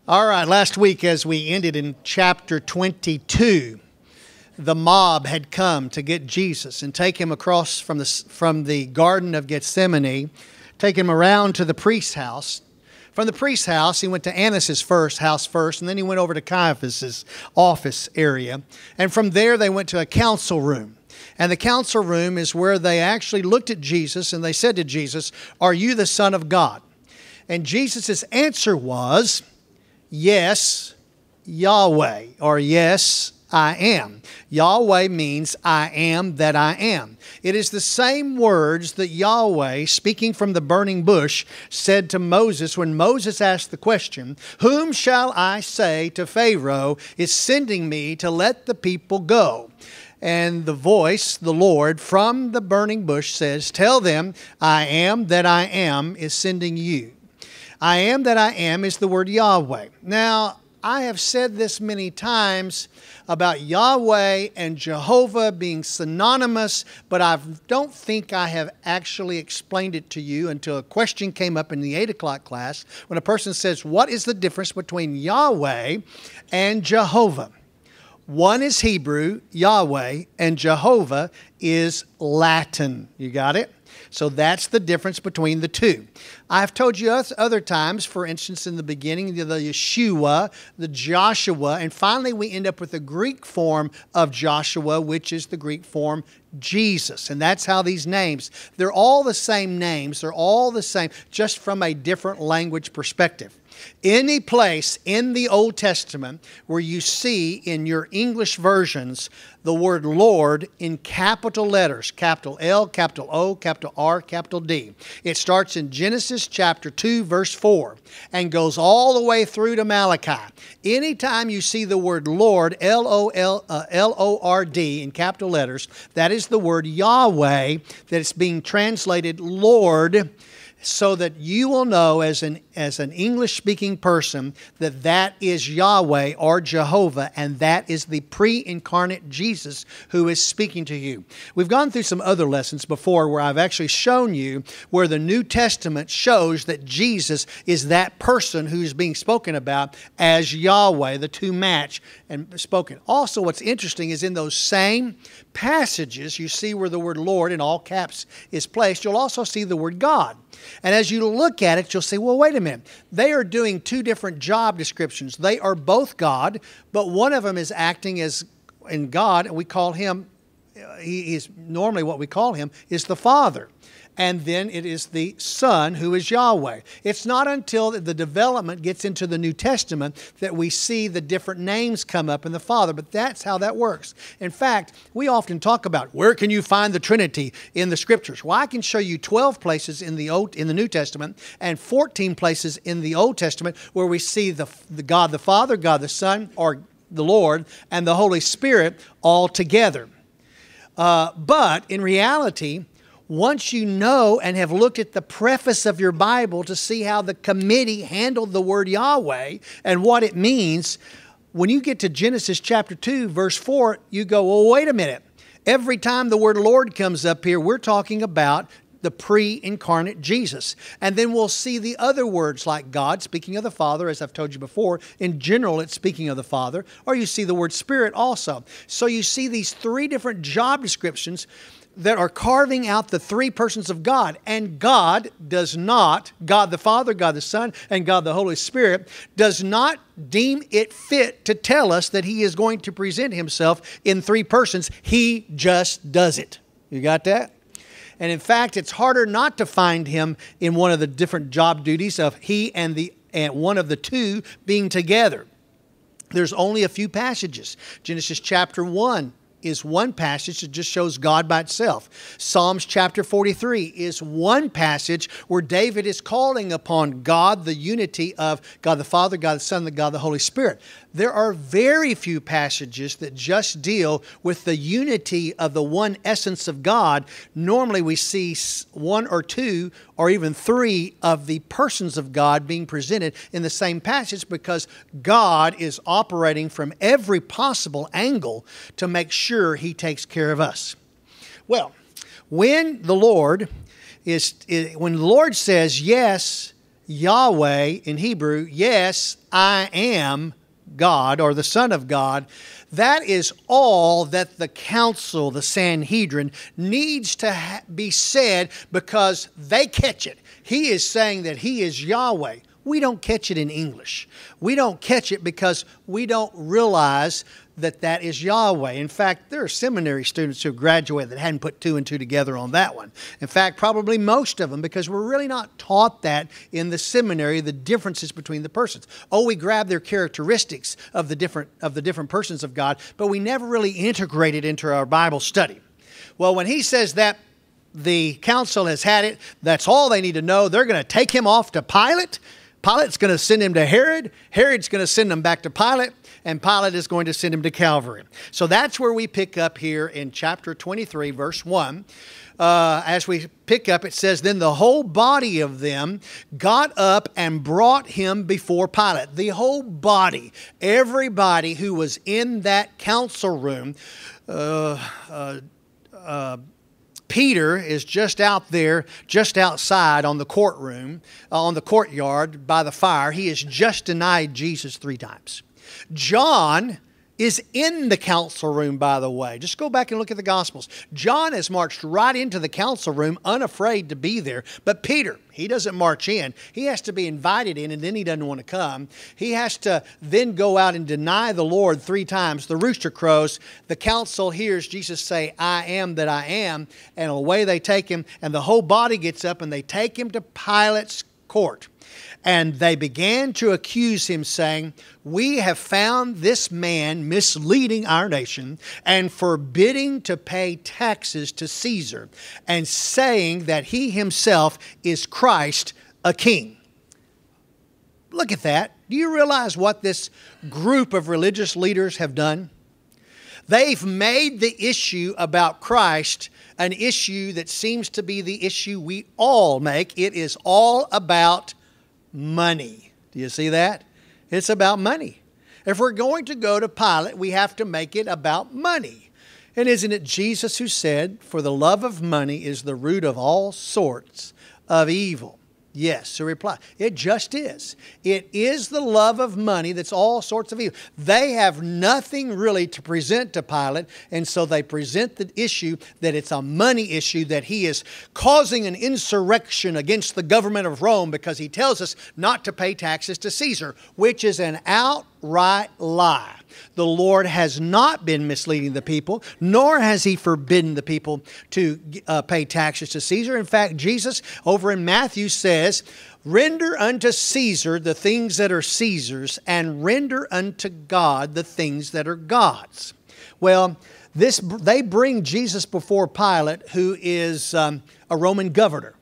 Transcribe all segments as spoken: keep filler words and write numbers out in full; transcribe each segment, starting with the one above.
All right, last week as we ended in chapter twenty-two, the mob had come to get Jesus and take him across from the, from the Garden of Gethsemane, take him around to the priest's house. From the priest's house, he went to Annas' first house first, and then he went over to Caiaphas' office area. And from there, they went to a council room. And the council room is where they actually looked at Jesus and they said to Jesus, "Are you the Son of God?" And Jesus' answer was, "Yes, Yahweh," or "Yes, I am." Yahweh means I am that I am. It is the same words that Yahweh, speaking from the burning bush, said to Moses when Moses asked the question, "Whom shall I say to Pharaoh is sending me to let the people go?" And the voice, the Lord, from the burning bush says, "Tell them, I am that I am is sending you." I am that I am is the word Yahweh. Now, I have said this many times about Yahweh and Jehovah being synonymous, but I don't think I have actually explained it to you until a question came up in the eight o'clock class when a person says, "What is the difference between Yahweh and Jehovah?" One is Hebrew, Yahweh, and Jehovah is Latin. You got it? So that's the difference between the two. I've told you other times, for instance, in the beginning, the Yeshua, the Joshua, and finally we end up with the Greek form of Joshua, which is the Greek form Jesus. And that's how these names, they're all the same names. They're all the same, just from a different language perspective. Any place in the Old Testament where you see in your English versions the word Lord in capital letters, capital L, capital O, capital R, capital D. It starts in Genesis chapter two, verse four, and goes all the way through to Malachi. Anytime you see the word Lord, L O L, uh, L O R D in capital letters, that is the word Yahweh, that is being translated Lord, so that you will know as an, as an English-speaking person that that is Yahweh or Jehovah, and that is the pre-incarnate Jesus who is speaking to you. We've gone through some other lessons before where I've actually shown you where the New Testament shows that Jesus is that person who's being spoken about as Yahweh, the two match and spoken. Also, what's interesting is in those same passages, you see where the word Lord in all caps is placed, you'll also see the word God. And as you look at it, you'll say, well, wait a minute. They are doing two different job descriptions. They are both God, but one of them is acting as in God, and we call him, he is normally what we call him, is the Father. And then it is the Son who is Yahweh. It's not until the development gets into the New Testament that we see the different names come up in the Father, but that's how that works. In fact, we often talk about where can you find the Trinity in the Scriptures? Well, I can show you twelve places in the Old, in the New Testament and fourteen places in the Old Testament where we see the, the God the Father, God the Son, or the Lord, and the Holy Spirit all together. Uh, but in reality, once you know and have looked at the preface of your Bible to see how the committee handled the word Yahweh and what it means, when you get to Genesis chapter two, verse four, you go, well, wait a minute. Every time the word Lord comes up here, we're talking about the pre-incarnate Jesus. And then we'll see the other words like God, speaking of the Father, as I've told you before. In general, it's speaking of the Father. Or you see the word Spirit also. So you see these three different job descriptions that are carving out the three persons of God. And God does not, God the Father, God the Son, and God the Holy Spirit, does not deem it fit to tell us that He is going to present Himself in three persons. He just does it. You got that? And in fact, it's harder not to find Him in one of the different job duties of He and the and one of the two being together. There's only a few passages. Genesis chapter one is one passage that just shows God by itself. Psalms chapter forty-three is one passage where David is calling upon God, the unity of God the Father, God the Son, and God the Holy Spirit. There are very few passages that just deal with the unity of the one essence of God. Normally we see one or two or even three of the persons of God being presented in the same passage because God is operating from every possible angle to make sure He takes care of us. Well, when the Lord is, when the Lord says, yes, Yahweh in Hebrew, yes, I am God, or the Son of God, that is all that the council, the Sanhedrin, needs to ha- be said because they catch it. He is saying that He is Yahweh. We don't catch it in English. We don't catch it because we don't realize that that is Yahweh. In fact, there are seminary students who graduated that hadn't put two and two together on that one. In fact, probably most of them, because we're really not taught that in the seminary, the differences between the persons. Oh, we grab their characteristics of the different of the different persons of God, but we never really integrate it into our Bible study. Well, when he says that the council has had it, that's all they need to know. They're going to take him off to Pilate. Pilate's going to send him to Herod. Herod's going to send him back to Pilate. And Pilate is going to send him to Calvary. So that's where we pick up here in chapter twenty-three, verse one. Uh, as we pick up, it says, Then the whole body of them got up and brought him before Pilate. The whole body, everybody who was in that council room, uh, uh, uh, Peter is just out there, just outside on the courtroom, uh, on the courtyard by the fire. He has just denied Jesus three times. John is in the council room, by the way. Just go back and look at the Gospels. John has marched right into the council room, unafraid to be there. But Peter, he doesn't march in. He has to be invited in, and then he doesn't want to come. He has to then go out and deny the Lord three times. The rooster crows. The council hears Jesus say, I am that I am. And away they take him, and the whole body gets up, and they take him to Pilate's court. And they began to accuse him, saying, We have found this man misleading our nation and forbidding to pay taxes to Caesar, and saying that he himself is Christ, a king. Look at that. Do you realize what this group of religious leaders have done? They've made the issue about Christ an issue that seems to be the issue we all make. It is all about money. Do you see that? It's about money. If we're going to go to Pilate, we have to make it about money. And isn't it Jesus who said, For the love of money is the root of all sorts of evil? Yes, to reply. It just is. It is the love of money that's all sorts of evil. They have nothing really to present to Pilate, and so they present the issue that it's a money issue, that he is causing an insurrection against the government of Rome because he tells us not to pay taxes to Caesar, which is an outright lie. The Lord has not been misleading the people, nor has He forbidden the people to uh, pay taxes to Caesar. In fact, Jesus over in Matthew says, Render unto Caesar the things that are Caesar's, and render unto God the things that are God's. Well, this they bring Jesus before Pilate, who is um, a Roman governor.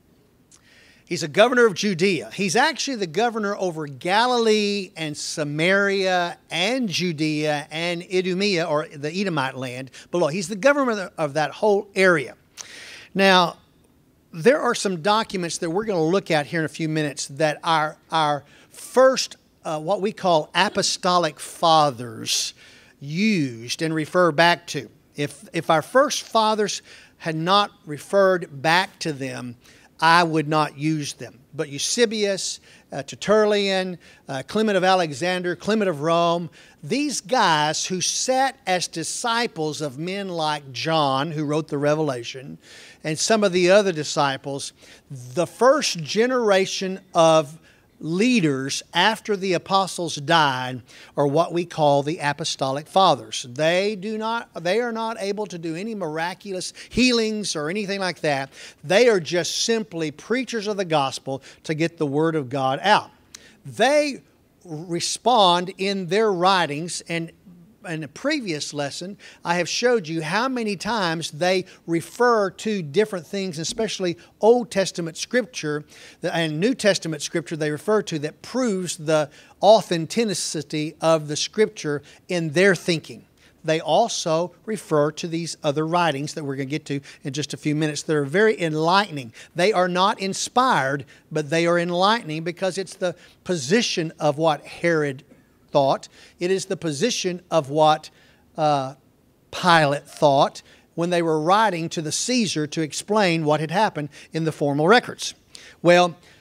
He's a governor of Judea. He's actually the governor over Galilee and Samaria and Judea and Idumea, or the Edomite land below. He's the governor of that whole area. Now, there are some documents that we're going to look at here in a few minutes that our, our first, uh, what we call apostolic fathers used and refer back to. If, if our first fathers had not referred back to them, I would not use them. But Eusebius, uh, Tertullian, uh, Clement of Alexander, Clement of Rome, these guys who sat as disciples of men like John, who wrote the Revelation, and some of the other disciples, the first generation of leaders after the apostles died are what we call the apostolic fathers. They do not, they are not able to do any miraculous healings or anything like that. They are just simply preachers of the gospel to get the word of God out. They respond in their writings, and in a previous lesson, I have showed you how many times they refer to different things, especially Old Testament Scripture and New Testament Scripture they refer to, that proves the authenticity of the Scripture in their thinking. They also refer to these other writings that we're going to get to in just a few minutes that are very enlightening. They are not inspired, but they are enlightening because it's the position of what Herod thought. It is the position of what uh, Pilate thought when they were writing to the Caesar to explain what had happened in the formal records. Well,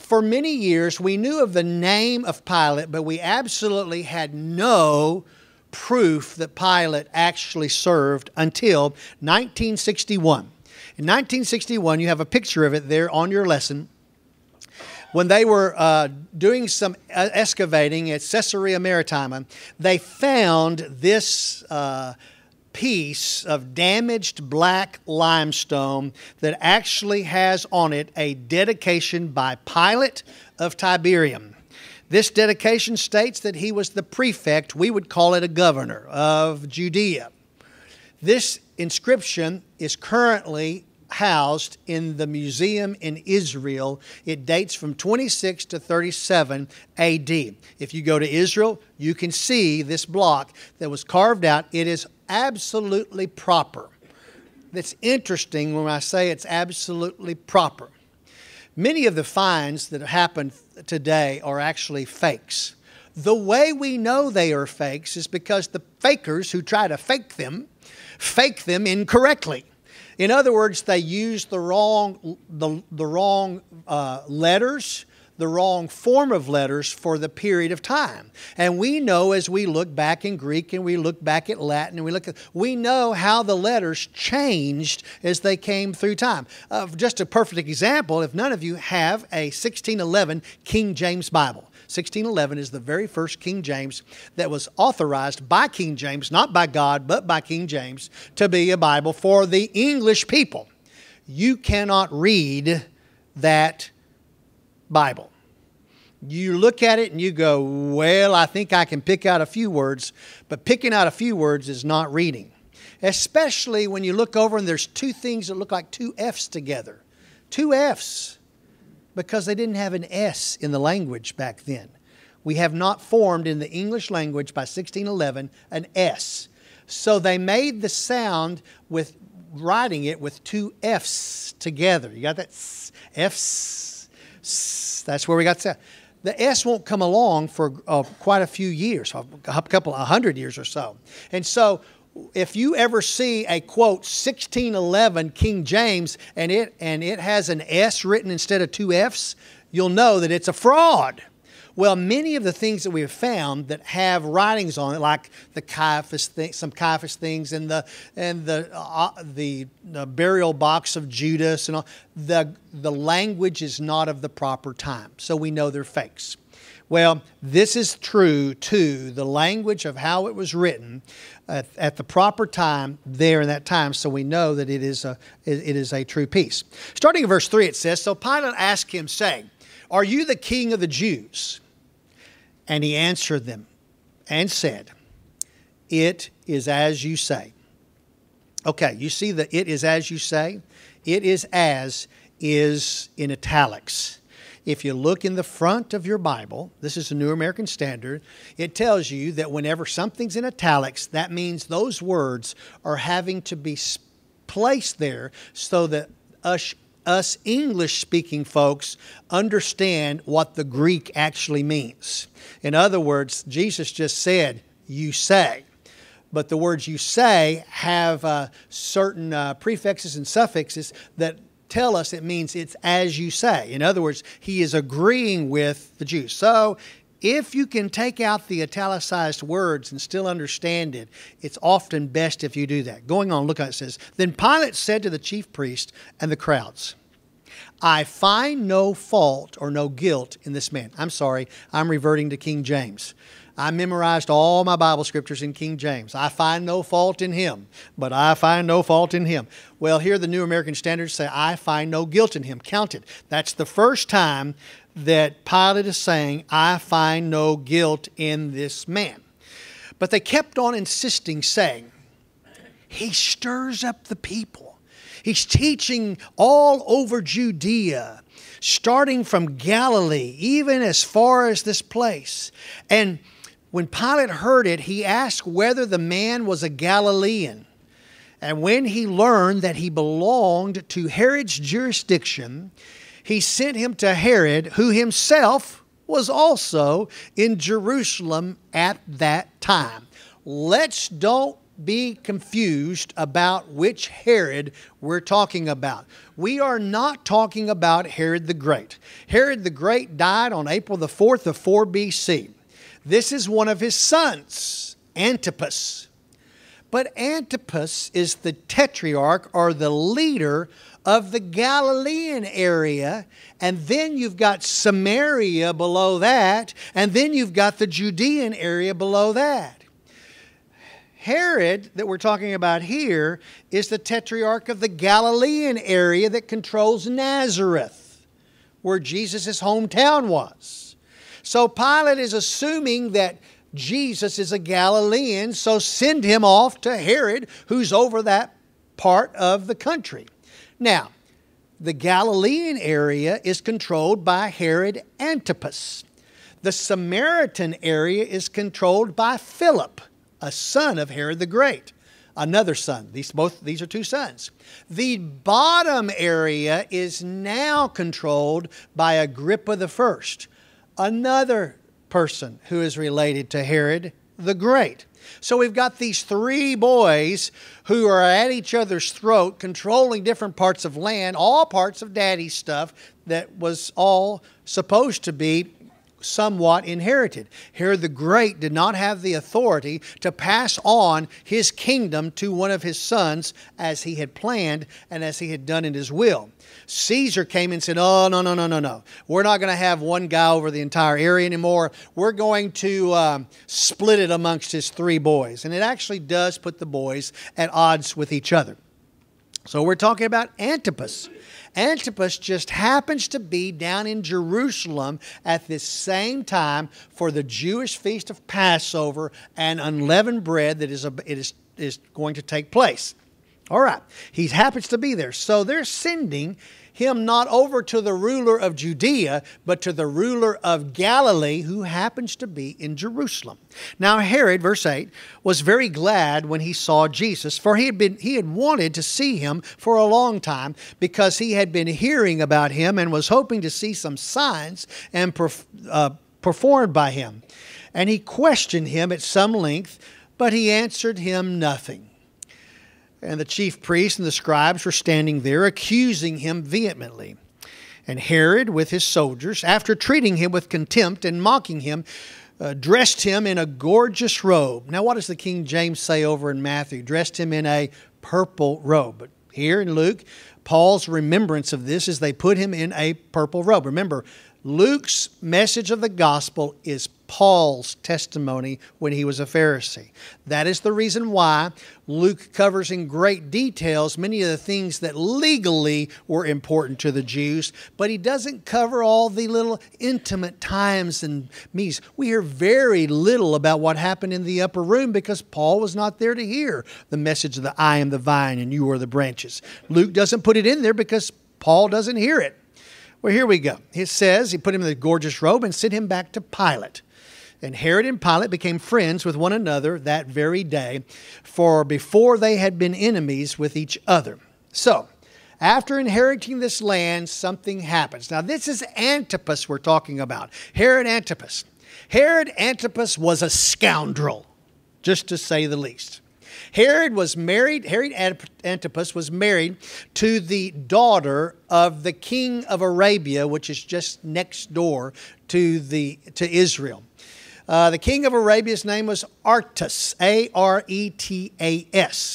For many years, we knew of the name of Pilate, but we absolutely had no proof that Pilate actually served until nineteen sixty-one. In nineteen sixty-one, you have a picture of it there on your lesson. When they were uh, doing some excavating at Caesarea Maritima, they found this uh, piece of damaged black limestone that actually has on it a dedication by Pilate of Tiberium. This dedication states that he was the prefect, we would call it a governor, of Judea. This inscription is currently housed in the museum in Israel. It dates from twenty-six to thirty-seven A D. If you go to Israel, you can see this block that was carved out. It is absolutely proper. That's interesting when I say it's absolutely proper. Many of the finds that happen today are actually fakes. The way we know they are fakes is because the fakers who try to fake them, fake them incorrectly. In other words, they use the wrong, the, the wrong uh, letters, the wrong form of letters for the period of time. And we know as we look back in Greek and we look back at Latin and we look at, we know how the letters changed as they came through time. Uh, just a perfect example, if none of you have a sixteen eleven King James Bible. sixteen eleven is the very first King James that was authorized by King James, not by God, but by King James, to be a Bible for the English people. You cannot read that Bible. You look at it and you go, well, I think I can pick out a few words, but picking out a few words is not reading. Especially when you look over and there's two things that look like two F's together. Two F's. Because they didn't have an S in the language back then. We have not formed in the English language by sixteen eleven an S. So they made the sound with writing it with two F's together. You got that? F's. That's where we got the sound. The S won't come along for uh, quite a few years, a couple, a hundred years or so. And so if you ever see a, quote, sixteen eleven King James and it and it has an S written instead of two F's, you'll know that it's a fraud. Well, many of the things that we have found that have writings on it, like the Caiaphas thing, some Caiaphas things, and the and the uh, the, the burial box of Judas, and all, the the language is not of the proper time, so we know they're fakes. Well, this is true too. The language of how it was written at, at the proper time there in that time, so we know that it is a it is a true piece. Starting in verse three, it says, "So Pilate asked him, saying, 'Are you the king of the Jews?' And he answered them and said, 'It is as you say.'" Okay, you see the "it is as you say"? "It is as" is in italics. If you look in the front of your Bible, this is the New American Standard, it tells you that whenever something's in italics, that means those words are having to be placed there so that us, us English-speaking folks understand what the Greek actually means. In other words, Jesus just said, "You say." But the words "you say" have uh, certain uh, prefixes and suffixes that tell us it means it's as you say. In other words, he is agreeing with the Jews. So if you can take out the italicized words and still understand it, it's often best if you do that. Going on, look how it says, "Then Pilate said to the chief priest and the crowds, 'I find no fault or no guilt in this man.'" I'm sorry, I'm reverting to King James. I memorized all my Bible scriptures in King James. "I find no fault in him, but I find no fault in him." Well, here the New American Standards say, "I find no guilt in him." Counted. That's the first time that Pilate is saying, "I find no guilt in this man." But they kept on insisting, saying, "He stirs up the people. He's teaching all over Judea, starting from Galilee, even as far as this place." And when Pilate heard it, he asked whether the man was a Galilean. And when he learned that he belonged to Herod's jurisdiction, he sent him to Herod, who himself was also in Jerusalem at that time. Let's don't be confused about which Herod we're talking about. We are not talking about Herod the Great. Herod the Great died on April the fourth of four B C. This is one of his sons, Antipas. But Antipas is the tetrarch, or the leader of the Galilean area, and then you've got Samaria below that, and then you've got the Judean area below that. Herod, that we're talking about here, is the tetrarch of the Galilean area that controls Nazareth, where Jesus' hometown was. So Pilate is assuming that Jesus is a Galilean, so send him off to Herod, who's over that part of the country. Now, the Galilean area is controlled by Herod Antipas. The Samaritan area is controlled by Philip, a son of Herod the Great, another son. These both these are two sons. The bottom area is now controlled by Agrippa the First, another person who is related to Herod the Great. So we've got these three boys who are at each other's throat, controlling different parts of land, all parts of Daddy's stuff that was all supposed to be somewhat inherited. Herod the Great did not have the authority to pass on his kingdom to one of his sons as he had planned and as he had done in his will. Caesar came and said, oh, no, no, no, no, no. We're not going to have one guy over the entire area anymore. We're going to um, split it amongst his three boys. And it actually does put the boys at odds with each other. So we're talking about Antipas. Antipas just happens to be down in Jerusalem at this same time for the Jewish feast of Passover and unleavened bread that is, a, it is, is going to take place. All right, he happens to be there. So they're sending him not over to the ruler of Judea, but to the ruler of Galilee, who happens to be in Jerusalem. Now Herod, verse eight, was very glad when he saw Jesus, for he had been he had wanted to see him for a long time, because he had been hearing about him and was hoping to see some signs and perf- uh, performed by him. And he questioned him at some length, but he answered him nothing. And the chief priests and the scribes were standing there, accusing him vehemently. And Herod, with his soldiers, after treating him with contempt and mocking him, uh, dressed him in a gorgeous robe. Now, what does the King James say over in Matthew? Dressed him in a purple robe. But here in Luke, Paul's remembrance of this is they put him in a purple robe. Remember, Luke's message of the gospel is Paul's testimony when he was a Pharisee. That is the reason why Luke covers in great details many of the things that legally were important to the Jews, but he doesn't cover all the little intimate times and me's. We hear very little about what happened in the upper room because Paul was not there to hear the message of the I am the vine and you are the branches. Luke doesn't put it in there because Paul doesn't hear it. Well, here we go. It says he put him in the gorgeous robe and sent him back to Pilate. And Herod and Pilate became friends with one another that very day, for before they had been enemies with each other. So, after inheriting this land, something happens. Now, this is Antipas we're talking about. Herod Antipas. Herod Antipas was a scoundrel, just to say the least. Herod was married, Herod Antipas was married to the daughter of the king of Arabia, which is just next door to the to Israel. Uh, the king of Arabia's name was Artas, A R E T A S.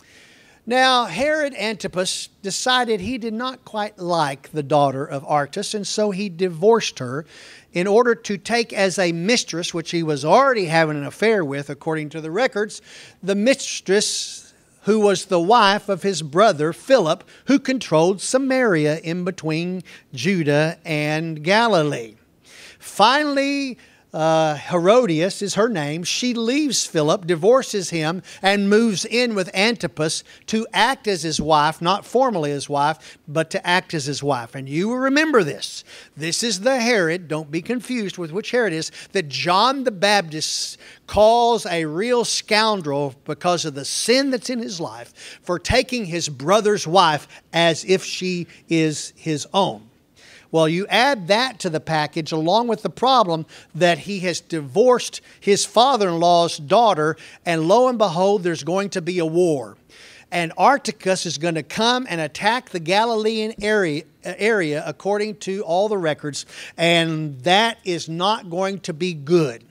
Now, Herod Antipas decided he did not quite like the daughter of Artas, and so he divorced her in order to take as a mistress, which he was already having an affair with, according to the records, the mistress who was the wife of his brother Philip, who controlled Samaria in between Judah and Galilee. Finally, Uh, Herodias is her name. She leaves Philip, divorces him, and moves in with Antipas to act as his wife, not formally his wife, but to act as his wife. And you will remember this. This is the Herod, don't be confused with which Herod is, that John the Baptist calls a real scoundrel because of the sin that's in his life for taking his brother's wife as if she is his own. Well, you add that to the package along with the problem that he has divorced his father-in-law's daughter, and lo and behold, there's going to be a war. And Articus is going to come and attack the Galilean area, area according to all the records, and that is not going to be good.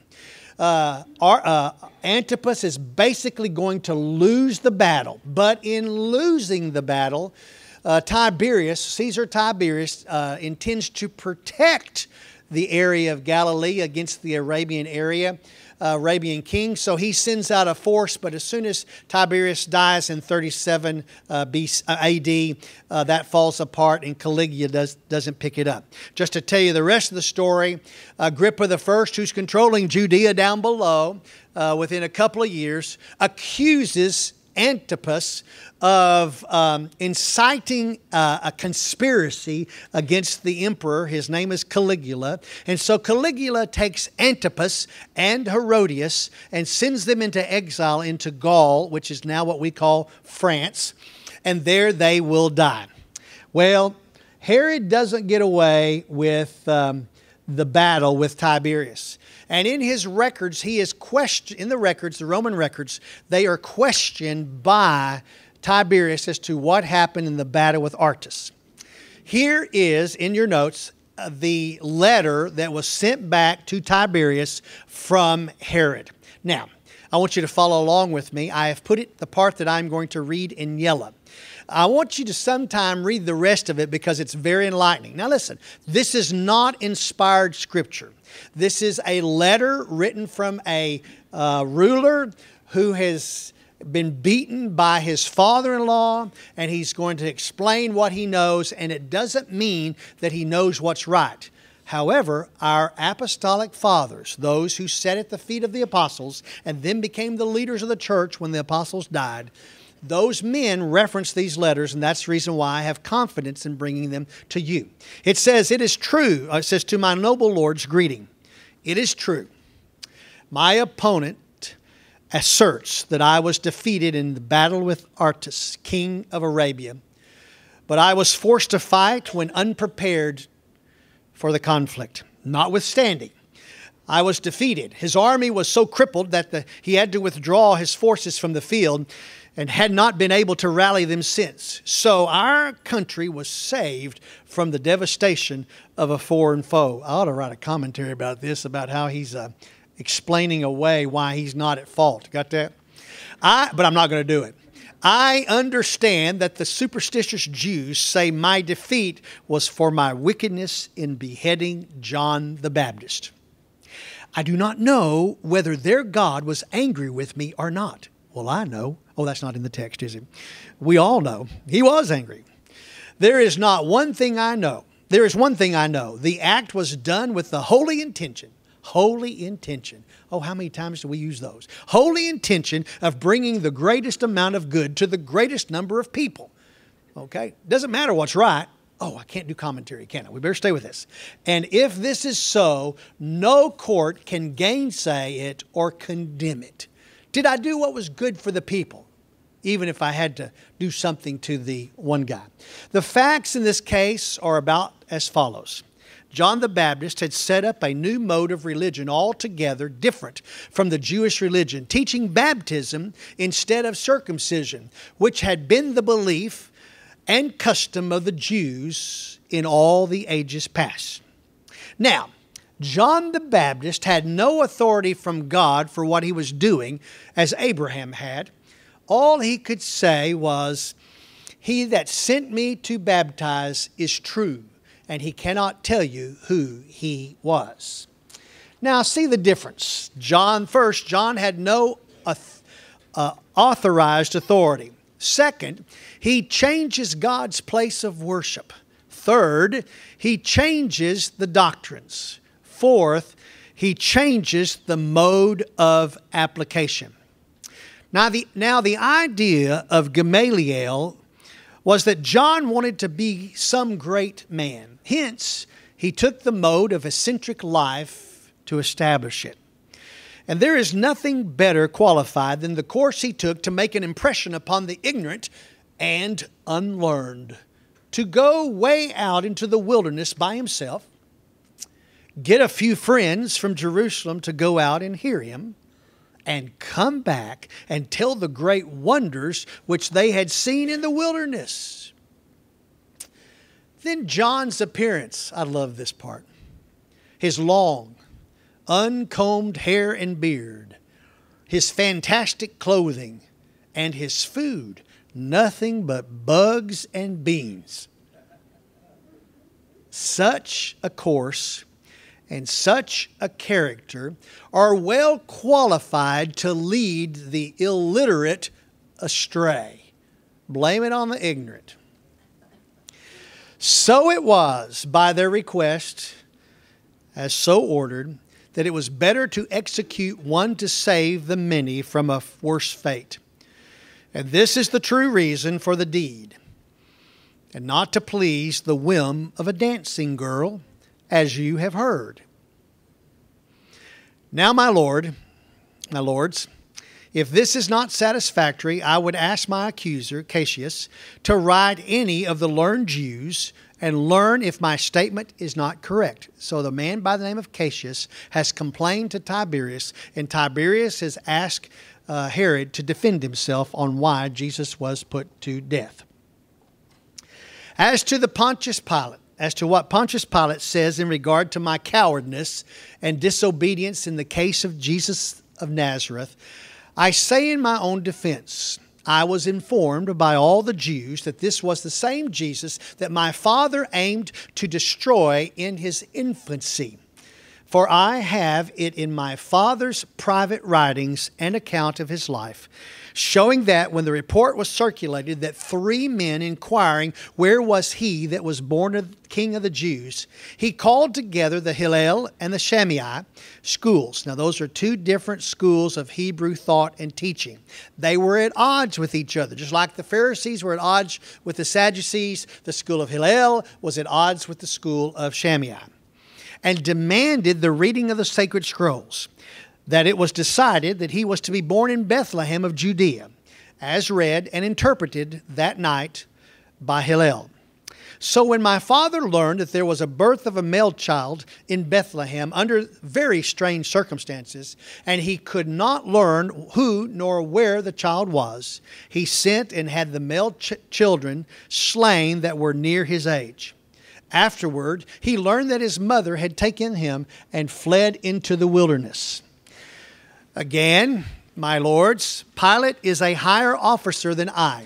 Uh, our, uh, Antipas is basically going to lose the battle, but in losing the battle, uh, Tiberius, Caesar Tiberius, uh, intends to protect the area of Galilee against the Arabian area. Uh, Arabian king. So he sends out a force, but as soon as Tiberius dies in thirty-seven uh, B C, uh, A D, uh, that falls apart, and Caligula does, doesn't pick it up. Just to tell you the rest of the story, Agrippa the First, who's controlling Judea down below, uh, within a couple of years, accuses Antipas of um, inciting uh, a conspiracy against the emperor. His name is Caligula. And so Caligula takes Antipas and Herodias and sends them into exile into Gaul, which is now what we call France. And there they will die. Well, Herod doesn't get away with um, the battle with Tiberius. And in his records, he is questioned, in the records, the Roman records, they are questioned by Tiberius as to what happened in the battle with Artus. Here is, in your notes, uh, the letter that was sent back to Tiberius from Herod. Now, I want you to follow along with me. I have put it, the part that I'm going to read in yellow. I want you to sometime read the rest of it because it's very enlightening. Now listen, this is not inspired scripture. This is a letter written from a uh, ruler who has been beaten by his father-in-law, and he's going to explain what he knows, and it doesn't mean that he knows what's right. However, our apostolic fathers, those who sat at the feet of the apostles and then became the leaders of the church when the apostles died, those men reference these letters, and that's the reason why I have confidence in bringing them to you. It says, it is true, it says, to my noble lords, greeting. It is true. My opponent asserts that I was defeated in the battle with Artus, king of Arabia, but I was forced to fight when unprepared for the conflict. Notwithstanding, I was defeated. His army was so crippled that the, he had to withdraw his forces from the field and had not been able to rally them since. So our country was saved from the devastation of a foreign foe. I ought to write a commentary about this, about how he's uh, explaining away why he's not at fault. Got that? I, but I'm not going to do it. I understand that the superstitious Jews say my defeat was for my wickedness in beheading John the Baptist. I do not know whether their God was angry with me or not. Well, I know. Oh, that's not in the text, is it? We all know. He was angry. There is not one thing I know. There is one thing I know. The act was done with the holy intention. Holy intention. Oh, how many times do we use those? Holy intention of bringing the greatest amount of good to the greatest number of people. Okay? Doesn't matter what's right. Oh, I can't do commentary, can I? We better stay with this. And if this is so, no court can gainsay it or condemn it. Did I do what was good for the people, even if I had to do something to the one guy? The facts in this case are about as follows. John the Baptist had set up a new mode of religion altogether different from the Jewish religion, teaching baptism instead of circumcision, which had been the belief and custom of the Jews in all the ages past. Now, John the Baptist had no authority from God for what he was doing, as Abraham had. All he could say was, "He that sent me to baptize is true, and he cannot tell you who he was." Now, see the difference. John, first, John had no uh, uh, authorized authority. Second, he changes God's place of worship. Third, he changes the doctrines. Fourth, he changes the mode of application. Now the, now, the idea of Gamaliel was that John wanted to be some great man. Hence, he took the mode of eccentric life to establish it. And there is nothing better qualified than the course he took to make an impression upon the ignorant and unlearned. to go way out into the wilderness by himself, get a few friends from Jerusalem to go out and hear him, and come back and tell the great wonders which they had seen in the wilderness. Then John's appearance, I love this part. His long, uncombed hair and beard, his fantastic clothing, and his food, nothing but bugs and beans. Such a course and such a character are well qualified to lead the illiterate astray. Blame it on the ignorant. So it was by their request, as so ordered, that it was better to execute one to save the many from a worse fate. And this is the true reason for the deed, and not to please the whim of a dancing girl, as you have heard. Now, my Lord, my lords, if this is not satisfactory, I would ask my accuser, Cassius, to write any of the learned Jews and learn if my statement is not correct. So the man by the name of Cassius has complained to Tiberius, and Tiberius has asked uh, Herod to defend himself on why Jesus was put to death. As to the Pontius Pilate, as to what Pontius Pilate says in regard to my cowardness and disobedience in the case of Jesus of Nazareth, I say in my own defense, I was informed by all the Jews that this was the same Jesus that my father aimed to destroy in his infancy. For I have it in my father's private writings an account of his life, showing that when the report was circulated that three men inquiring where was he that was born a king of the Jews, he called together the Hillel and the Shammai schools. Now those are two different schools of Hebrew thought and teaching. They were at odds with each other. Just like the Pharisees were at odds with the Sadducees, the school of Hillel was at odds with the school of Shammai, and demanded the reading of the sacred scrolls. That it was decided that he was to be born in Bethlehem of Judea, as read and interpreted that night by Hillel. So when my father learned that there was a birth of a male child in Bethlehem under very strange circumstances, and he could not learn who nor where the child was, he sent and had the male ch- children slain that were near his age. Afterward, he learned that his mother had taken him and fled into the wilderness. Again, my lords, Pilate is a higher officer than I.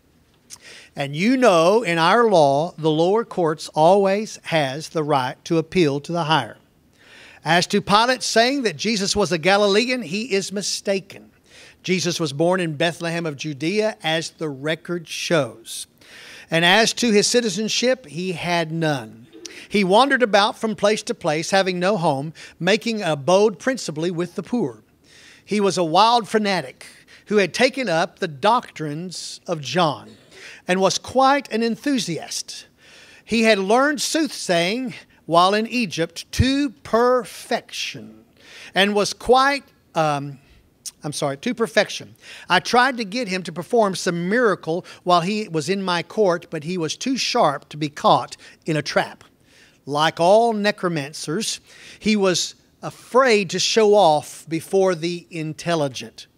And you know, in our law, the lower courts always has the right to appeal to the higher. As to Pilate saying that Jesus was a Galilean, he is mistaken. Jesus was born in Bethlehem of Judea, as the record shows. And as to his citizenship, he had none. He wandered about from place to place, having no home, making abode principally with the poor. He was a wild fanatic who had taken up the doctrines of John and was quite an enthusiast. He had learned soothsaying while in Egypt to perfection and was quite, um, I'm sorry, to perfection. I tried to get him to perform some miracle while he was in my court, but he was too sharp to be caught in a trap. Like all necromancers, he was afraid to show off before the intelligent.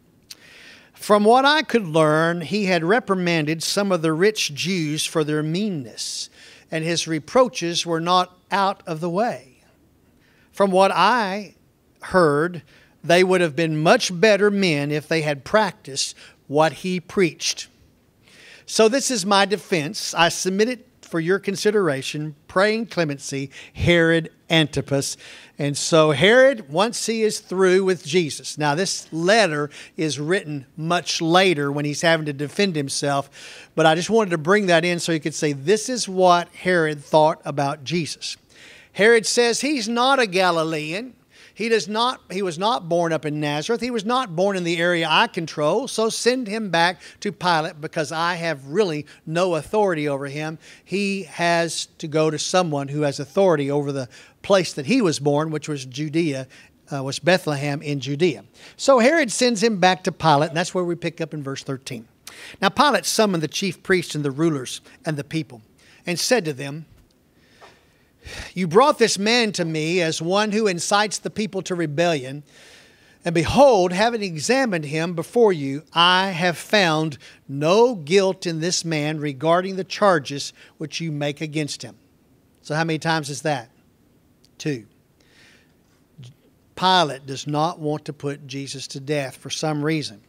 From what I could learn, he had reprimanded some of the rich Jews for their meanness, and his reproaches were not out of the way. From what I heard, they would have been much better men if they had practiced what he preached. So this is my defense. I submit it for your consideration, praying clemency, Herod Antipas. And so Herod, once he is through with Jesus. Now this letter is written much later when he's having to defend himself. But I just wanted to bring that in so you could say this is what Herod thought about Jesus. Herod says he's not a Galilean. He does not, he was not born up in Nazareth. He was not born in the area I control. So send him back to Pilate because I have really no authority over him. He has to go to someone who has authority over the place that he was born, which was Judea, uh, was Bethlehem in Judea. So Herod sends him back to Pilate, and that's where we pick up in verse thirteen. Now Pilate summoned the chief priests and the rulers and the people. and said to them, "You brought this man to me as one who incites the people to rebellion. And behold, having examined him before you, I have found no guilt in this man regarding the charges which you make against him." So how many times is that? Two. Pilate does not want to put Jesus to death for some reason.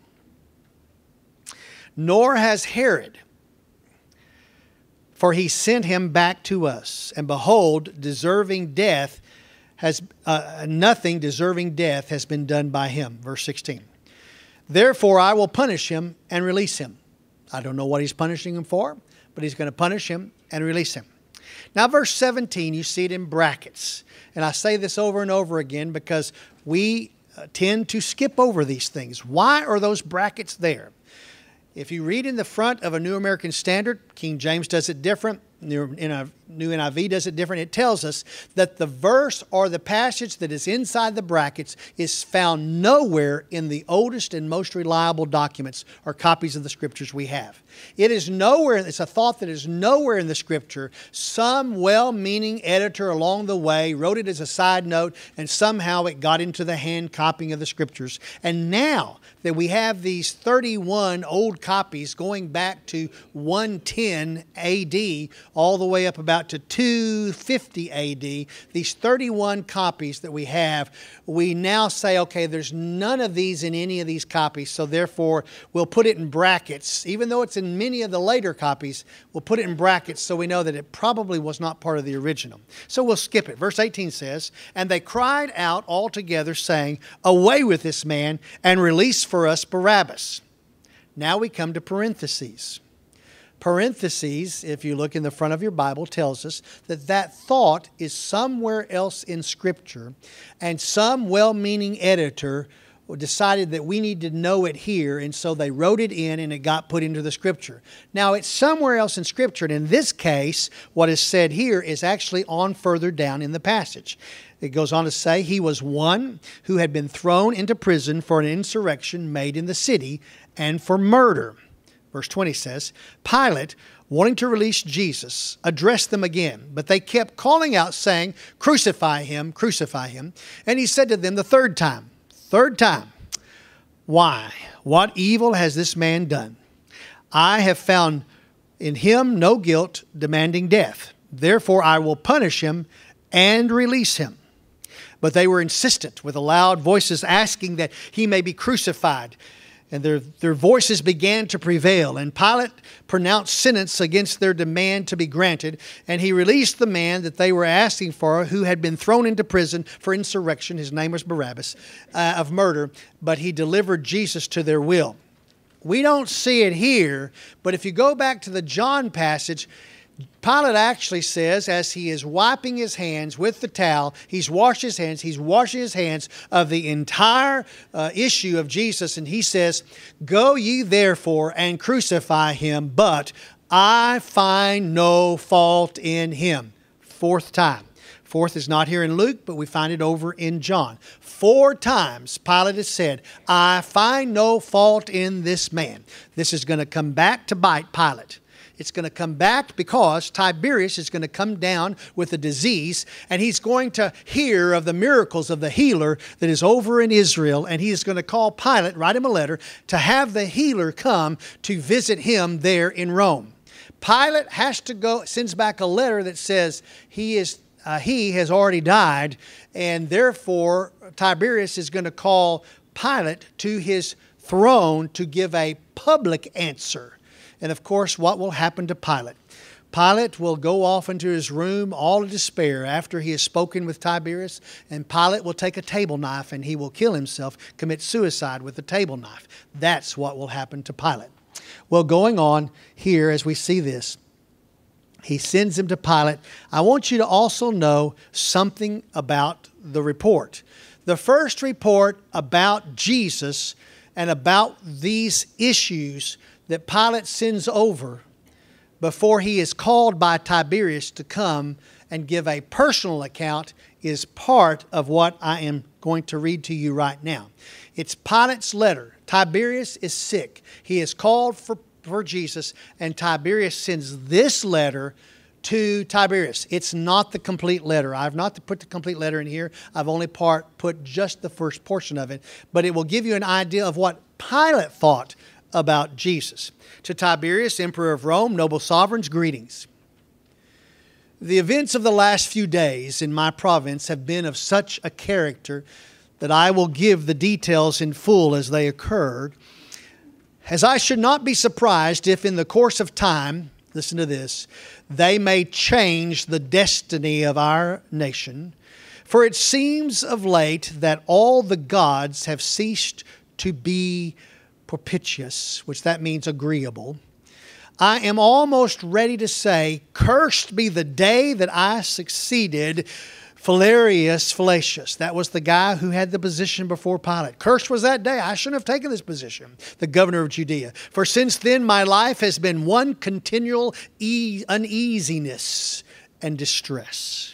Nor has Herod, for he sent him back to us. And behold, deserving death has uh, nothing deserving death has been done by him. Verse sixteen. "Therefore I will punish him and release him." I don't know what he's punishing him for, but he's going to punish him and release him. Now verse seventeen, you see it in brackets. And I say this over and over again because we uh, tend to skip over these things. Why are those brackets there? If you read in the front of a New American Standard, King James does it different, New N I V does it different. It tells us that the verse or the passage that is inside the brackets is found nowhere in the oldest and most reliable documents or copies of the Scriptures we have. It is nowhere, it's a thought that is nowhere in the Scripture. Some well-meaning editor along the way wrote it as a side note, and somehow it got into the hand copying of the Scriptures. And now that we have these thirty-one old copies going back to one ten A D all the way up about to two fifty A D, these thirty-one copies that we have, we now say, okay, there's none of these in any of these copies, so therefore we'll put it in brackets. Even though it's in many of the later copies, we'll put it in brackets so we know that it probably was not part of the original. So we'll skip it. Verse eighteen says, "And they cried out all together, saying, 'Away with this man, and release for us Barabbas.'" Now we come to parentheses. Parentheses, if you look in the front of your Bible, tells us that that thought is somewhere else in Scripture, and some well-meaning editor decided that we need to know it here, and so they wrote it in and it got put into the Scripture. Now it's somewhere else in Scripture, and in this case, what is said here is actually on further down in the passage. It goes on to say, "He was one who had been thrown into prison for an insurrection made in the city and for murder." Verse twenty says, "Pilate, wanting to release Jesus, addressed them again, but they kept calling out, saying, 'Crucify him, crucify him.' And he said to them the third time, third time, 'Why? What evil has this man done? I have found in him no guilt, demanding death. Therefore I will punish him and release him.' But they were insistent with loud voices, asking that he may be crucified. And their, their voices began to prevail. And Pilate pronounced sentence against their demand to be granted. And he released the man that they were asking for, who had been thrown into prison for insurrection. His name was Barabbas, uh, of murder. But he delivered Jesus to their will." We don't see it here, but if you go back to the John passage, Pilate actually says, as he is wiping his hands with the towel, he's washed his hands, he's washing his hands of the entire uh, issue of Jesus, and he says, "Go ye therefore and crucify him, but I find no fault in him." Fourth time. Fourth is not here in Luke, but we find it over in John. Four times Pilate has said, "I find no fault in this man." This is going to come back to bite Pilate. It's going to come back because Tiberius is going to come down with a disease, and he's going to hear of the miracles of the healer that is over in Israel, and he is going to call Pilate, write him a letter, to have the healer come to visit him there in Rome. Pilate has to go, sends back a letter that says he is uh, he has already died, and therefore Tiberius is going to call Pilate to his throne to give a public answer. And of course, what will happen to Pilate? Pilate will go off into his room all in despair after he has spoken with Tiberius, and Pilate will take a table knife and he will kill himself, commit suicide with a table knife. That's what will happen to Pilate. Well, going on here as we see this, he sends him to Pilate. I want you to also know something about the report. The first report about Jesus and about these issues that Pilate sends over before he is called by Tiberius to come and give a personal account is part of what I am going to read to you right now. It's Pilate's letter. Tiberius is sick. He is called for, for Jesus, and Tiberius sends this letter to Tiberius. It's not the complete letter. I've not put the complete letter in here. I've only part put just the first portion of it. But it will give you an idea of what Pilate thought about Jesus. To Tiberius, Emperor of Rome, noble sovereigns, greetings. The events of the last few days in my province have been of such a character that I will give the details in full as they occurred, as I should not be surprised if in the course of time, listen to this, they may change the destiny of our nation. For it seems of late that all the gods have ceased to be propitious, which that means agreeable. I am almost ready to say, cursed be the day that I succeeded Valerius Fallacius. That was the guy who had the position before Pilate. Cursed was that day. I shouldn't have taken this position, the governor of Judea. For since then my life has been one continual e- uneasiness and distress.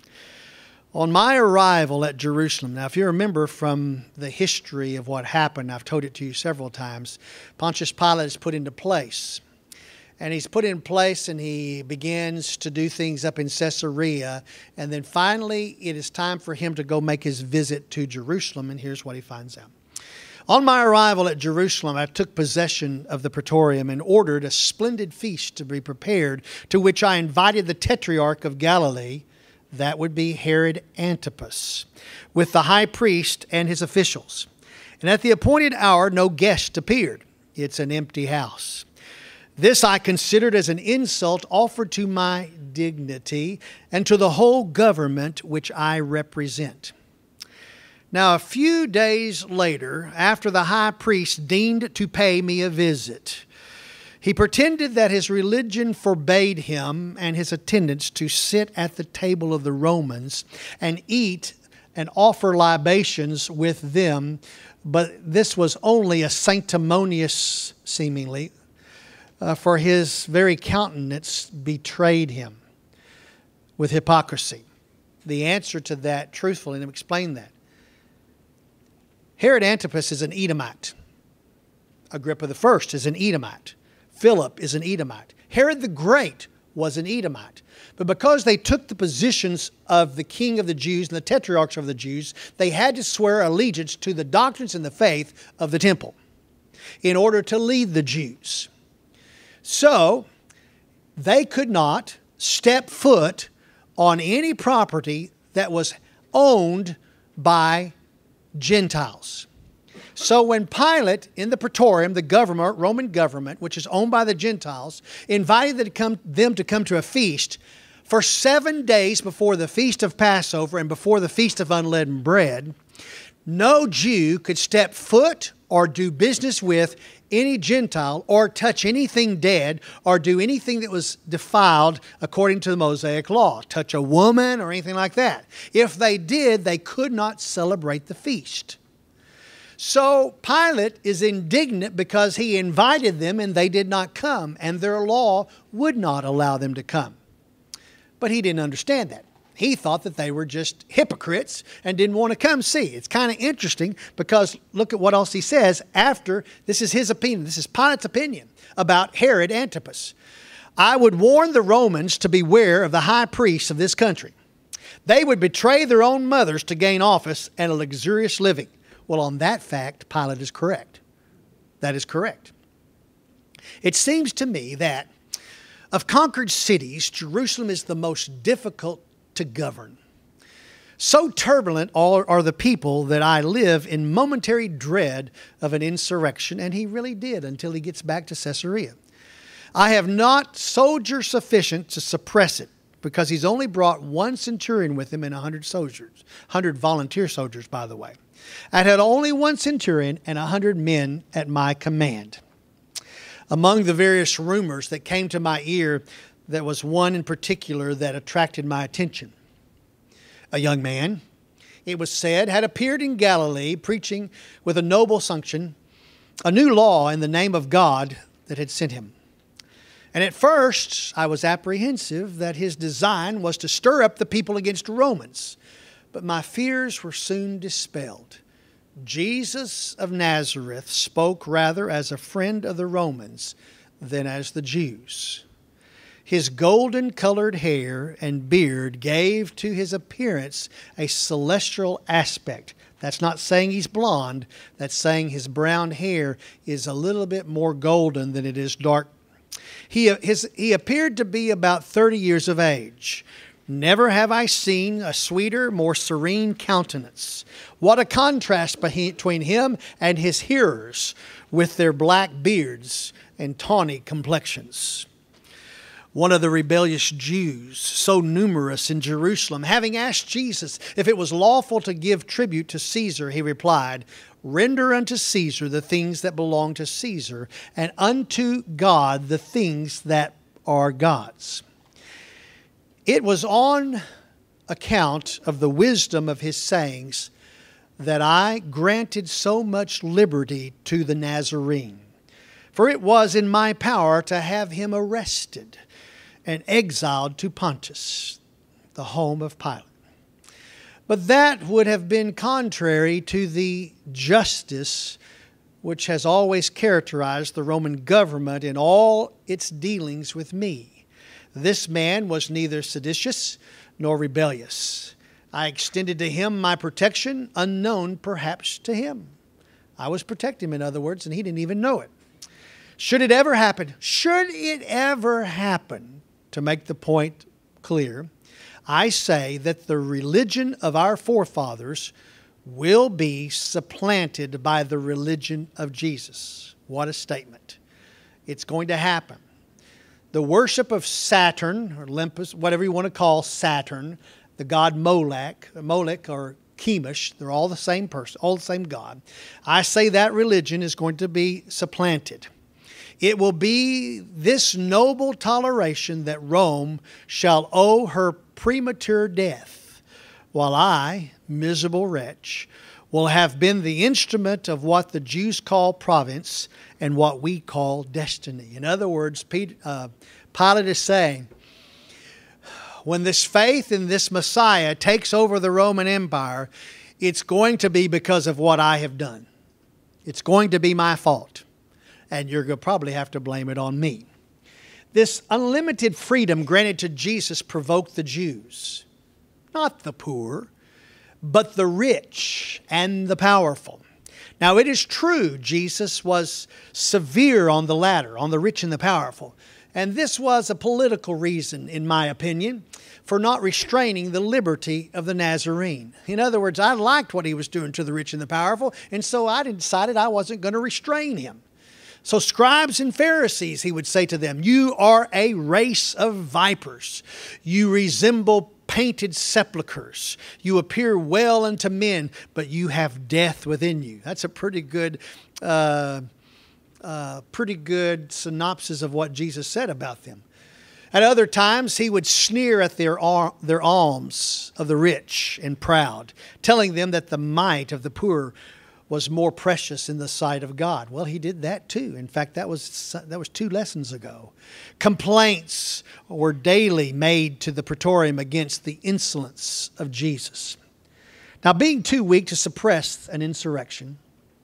On my arrival at Jerusalem, now if you remember from the history of what happened, I've told it to you several times, Pontius Pilate is put into place. And he's put in place and he begins to do things up in Caesarea. And then finally, it is time for him to go make his visit to Jerusalem. And here's what he finds out. On my arrival at Jerusalem, I took possession of the praetorium and ordered a splendid feast to be prepared, to which I invited the tetrarch of Galilee, that would be Herod Antipas, with the high priest and his officials. And at the appointed hour, no guest appeared. It's an empty house. This I considered as an insult offered to my dignity and to the whole government which I represent. Now, a few days later, after the high priest deigned to pay me a visit, he pretended that his religion forbade him and his attendants to sit at the table of the Romans and eat and offer libations with them, but this was only a sanctimonious, seemingly, Uh, for his very countenance betrayed him with hypocrisy. The answer to that, truthfully, let me explain that. Herod Antipas is an Edomite. Agrippa the First is an Edomite. Philip is an Edomite. Herod the Great was an Edomite. But because they took the positions of the king of the Jews and the tetrarchs of the Jews, they had to swear allegiance to the doctrines and the faith of the temple in order to lead the Jews. So, they could not step foot on any property that was owned by Gentiles. So when Pilate, in the praetorium, the government, Roman government, which is owned by the Gentiles, invited them to come, them to come to a feast, for seven days before the Feast of Passover and before the Feast of Unleavened Bread, no Jew could step foot or do business with any Gentile or touch anything dead or do anything that was defiled according to the Mosaic law, touch a woman or anything like that. If they did, they could not celebrate the feast. So Pilate is indignant because he invited them and they did not come, and their law would not allow them to come. But he didn't understand that. He thought that they were just hypocrites and didn't want to come see. It's kind of interesting because look at what else he says after. This is his opinion. This is Pilate's opinion about Herod Antipas. I would warn the Romans to beware of the high priests of this country. They would betray their own mothers to gain office and a luxurious living. Well, on that fact, Pilate is correct. That is correct. It seems to me that of conquered cities, Jerusalem is the most difficult to govern. So turbulent are, are the people that I live in momentary dread of an insurrection, and he really did until he gets back to Caesarea. I have not soldiers sufficient to suppress it because he's only brought one centurion with him and a hundred soldiers, a hundred volunteer soldiers, by the way. I had only one centurion and a hundred men at my command. Among the various rumors that came to my ear, there was one in particular that attracted my attention. A young man, it was said, had appeared in Galilee preaching with a noble sanction a new law in the name of God that had sent him. And at first I was apprehensive that his design was to stir up the people against Romans, but my fears were soon dispelled. Jesus of Nazareth spoke rather as a friend of the Romans than as the Jews. His golden-colored hair and beard gave to his appearance a celestial aspect. That's not saying he's blonde. That's saying his brown hair is a little bit more golden than it is dark. He, his, he appeared to be about thirty years of age. Never have I seen a sweeter, more serene countenance. What a contrast between him and his hearers with their black beards and tawny complexions. One of the rebellious Jews, so numerous in Jerusalem, having asked Jesus if it was lawful to give tribute to Caesar, he replied, "Render unto Caesar the things that belong to Caesar, and unto God the things that are God's." It was on account of the wisdom of his sayings that I granted so much liberty to the Nazarene. For it was in my power to have him arrested and exiled to Pontus, the home of Pilate. But that would have been contrary to the justice which has always characterized the Roman government in all its dealings with me. This man was neither seditious nor rebellious. I extended to him my protection, unknown perhaps to him. I was protecting him, in other words, and he didn't even know it. Should it ever happen, should it ever happen, to make the point clear, I say that the religion of our forefathers will be supplanted by the religion of Jesus. What a statement. It's going to happen. The worship of Saturn, or Olympus, whatever you want to call Saturn, the god Molech, Molech or Chemosh, they're all the same person, all the same god. I say that religion is going to be supplanted. It will be this noble toleration that Rome shall owe her premature death, while I, miserable wretch, will have been the instrument of what the Jews call province and what we call destiny. In other words, Pilate is saying, when this faith in this Messiah takes over the Roman Empire, it's going to be because of what I have done. It's going to be my fault. And you're going to probably have to blame it on me. This unlimited freedom granted to Jesus provoked the Jews. Not the poor, but the rich and the powerful. Now it is true Jesus was severe on the latter, on the rich and the powerful. And this was a political reason, in my opinion, for not restraining the liberty of the Nazarene. In other words, I liked what he was doing to the rich and the powerful, and so I decided I wasn't going to restrain him. So scribes and Pharisees, he would say to them, you are a race of vipers. You resemble painted sepulchres. You appear well unto men, but you have death within you. That's a pretty good, uh, uh, pretty good synopsis of what Jesus said about them. At other times, he would sneer at their, their alms of the rich and proud, telling them that the mite of the poor was more precious in the sight of God. Well, he did that too. In fact, that was that was two lessons ago. Complaints were daily made to the praetorium against the insolence of Jesus. Now, being too weak to suppress an insurrection,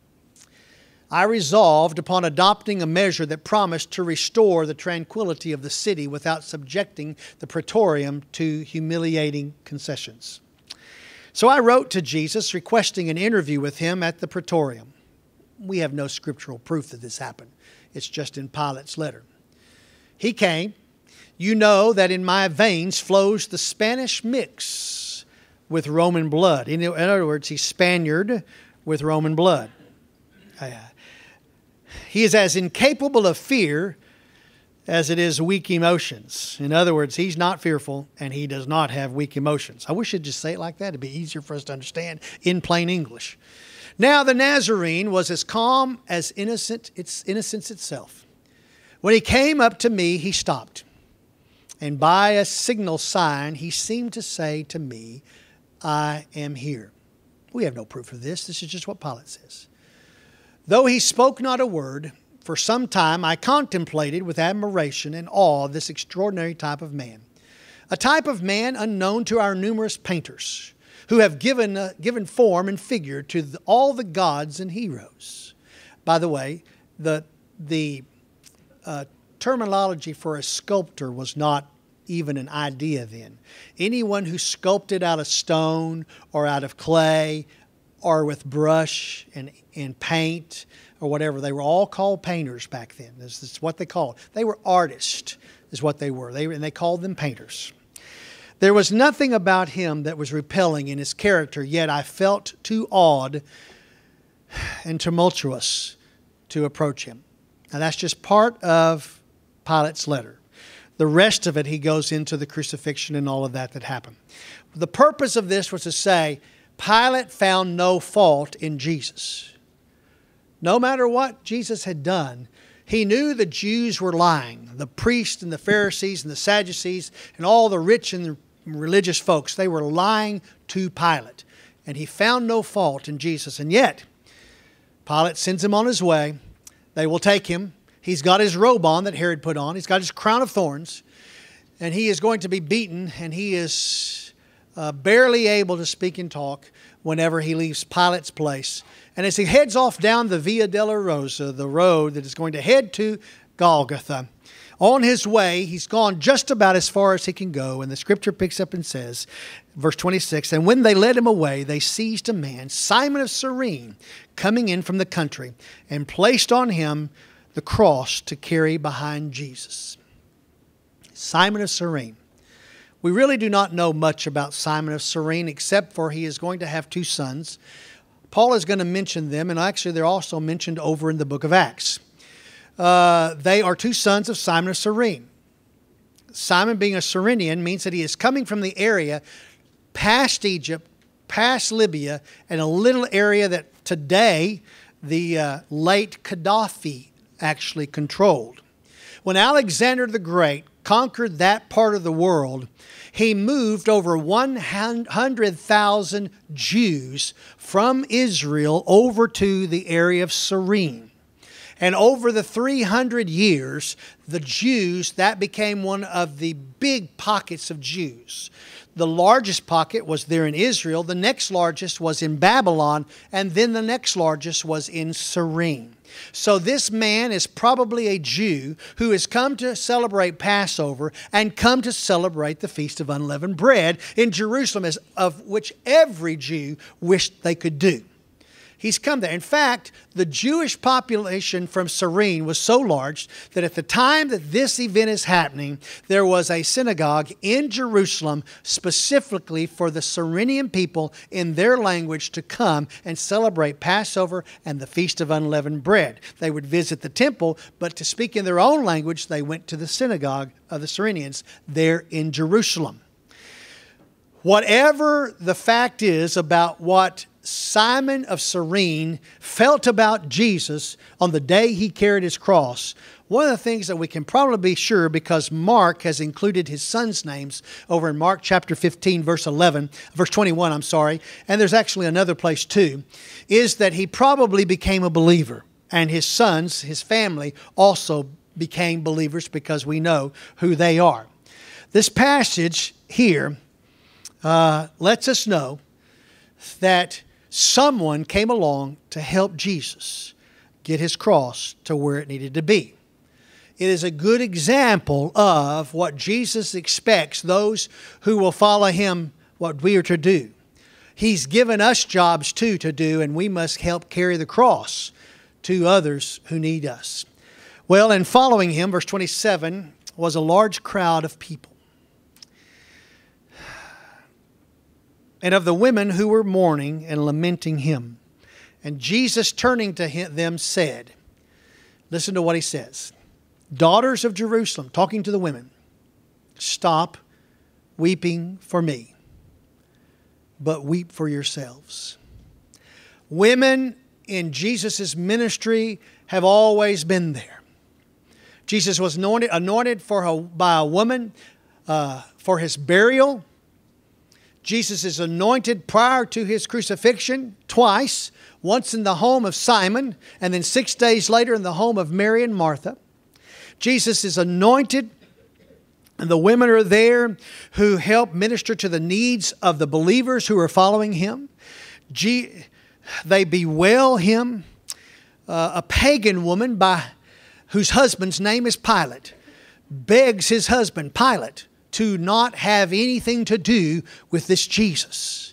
I resolved upon adopting a measure that promised to restore the tranquility of the city without subjecting the praetorium to humiliating concessions. So I wrote to Jesus requesting an interview with him at the praetorium. We have no scriptural proof that this happened. It's just in Pilate's letter. He came. You know that in my veins flows the Spanish mix with Roman blood. In other words, he's Spaniard with Roman blood. Uh, he is as incapable of fear as it is weak emotions. In other words, he's not fearful and he does not have weak emotions. I wish I'd just say it like that. It'd be easier for us to understand in plain English. Now the Nazarene was as calm as innocent, its innocence itself. When he came up to me, he stopped. And by a signal sign, he seemed to say to me, I am here. We have no proof of this. This is just what Pilate says. Though he spoke not a word, for some time I contemplated with admiration and awe this extraordinary type of man. A type of man unknown to our numerous painters, who have given, uh, given form and figure to the, all the gods and heroes. By the way, the, the uh, terminology for a sculptor was not even an idea then. Anyone who sculpted out of stone or out of clay or with brush and, and paint or whatever, they were all called painters back then. This is what they called. They were artists is what they were. They, and they called them painters. There was nothing about him that was repelling in his character, yet I felt too awed and tumultuous to approach him. Now that's just part of Pilate's letter. The rest of it, he goes into the crucifixion and all of that that happened. The purpose of this was to say, Pilate found no fault in Jesus. No matter what Jesus had done, he knew the Jews were lying. The priests and the Pharisees and the Sadducees and all the rich and the religious folks, they were lying to Pilate. And he found no fault in Jesus. And yet, Pilate sends him on his way. They will take him. He's got his robe on that Herod put on. He's got his crown of thorns. And he is going to be beaten. And he is uh, barely able to speak and talk whenever he leaves Pilate's place. And as he heads off down the Via Dolorosa, the road that is going to head to Golgotha, on his way, he's gone just about as far as he can go. And the scripture picks up and says, verse twenty-six, and when they led him away, they seized a man, Simon of Cyrene, coming in from the country, and placed on him the cross to carry behind Jesus. Simon of Cyrene. We really do not know much about Simon of Cyrene, except for he is going to have two sons. Paul is going to mention them, and actually they're also mentioned over in the book of Acts. Uh, they are two sons of Simon of Cyrene. Simon, being a Cyrenian, means that he is coming from the area past Egypt, past Libya, and a little area that today the uh, late Gaddafi actually controlled. When Alexander the Great conquered that part of the world, he moved over one hundred thousand Jews from Israel over to the area of Cyrene. And over the three hundred years, the Jews, that became one of the big pockets of Jews. The largest pocket was there in Israel. The next largest was in Babylon. And then the next largest was in Cyrene. So this man is probably a Jew who has come to celebrate Passover and come to celebrate the Feast of Unleavened Bread in Jerusalem, as of which every Jew wished they could do. He's come there. In fact, the Jewish population from Cyrene was so large that at the time that this event is happening, there was a synagogue in Jerusalem specifically for the Cyrenian people in their language to come and celebrate Passover and the Feast of Unleavened Bread. They would visit the temple, but to speak in their own language, they went to the synagogue of the Cyrenians there in Jerusalem. Whatever the fact is about what Simon of Cyrene felt about Jesus on the day he carried his cross, one of the things that we can probably be sure, because Mark has included his sons' names over in Mark chapter fifteen, verse eleven, verse twenty-one, I'm sorry, and there's actually another place too, is that he probably became a believer. And his sons, his family, also became believers because we know who they are. This passage here uh, lets us know that someone came along to help Jesus get his cross to where it needed to be. It is a good example of what Jesus expects those who will follow him, what we are to do. He's given us jobs too to do, and we must help carry the cross to others who need us. Well, and following him, verse twenty-seven, was a large crowd of people. And of the women who were mourning and lamenting him. And Jesus, turning to him, them, said, listen to what he says. Daughters of Jerusalem, talking to the women, stop weeping for me, but weep for yourselves. Women in Jesus' ministry have always been there. Jesus was anointed, anointed for a, by a woman uh, for his burial. Jesus is anointed prior to his crucifixion twice, once in the home of Simon, and then six days later in the home of Mary and Martha. Jesus is anointed, and the women are there who help minister to the needs of the believers who are following him. They bewail him. Uh, a pagan woman by whose husband's name is Pilate, begs his husband, Pilate, to not have anything to do with this Jesus.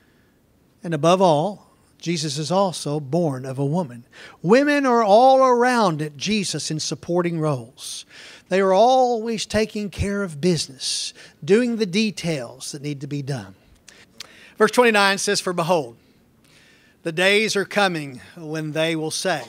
And above all, Jesus is also born of a woman. Women are all around at Jesus in supporting roles. They are always taking care of business, doing the details that need to be done. Verse twenty-nine says, "For behold, the days are coming when they will say,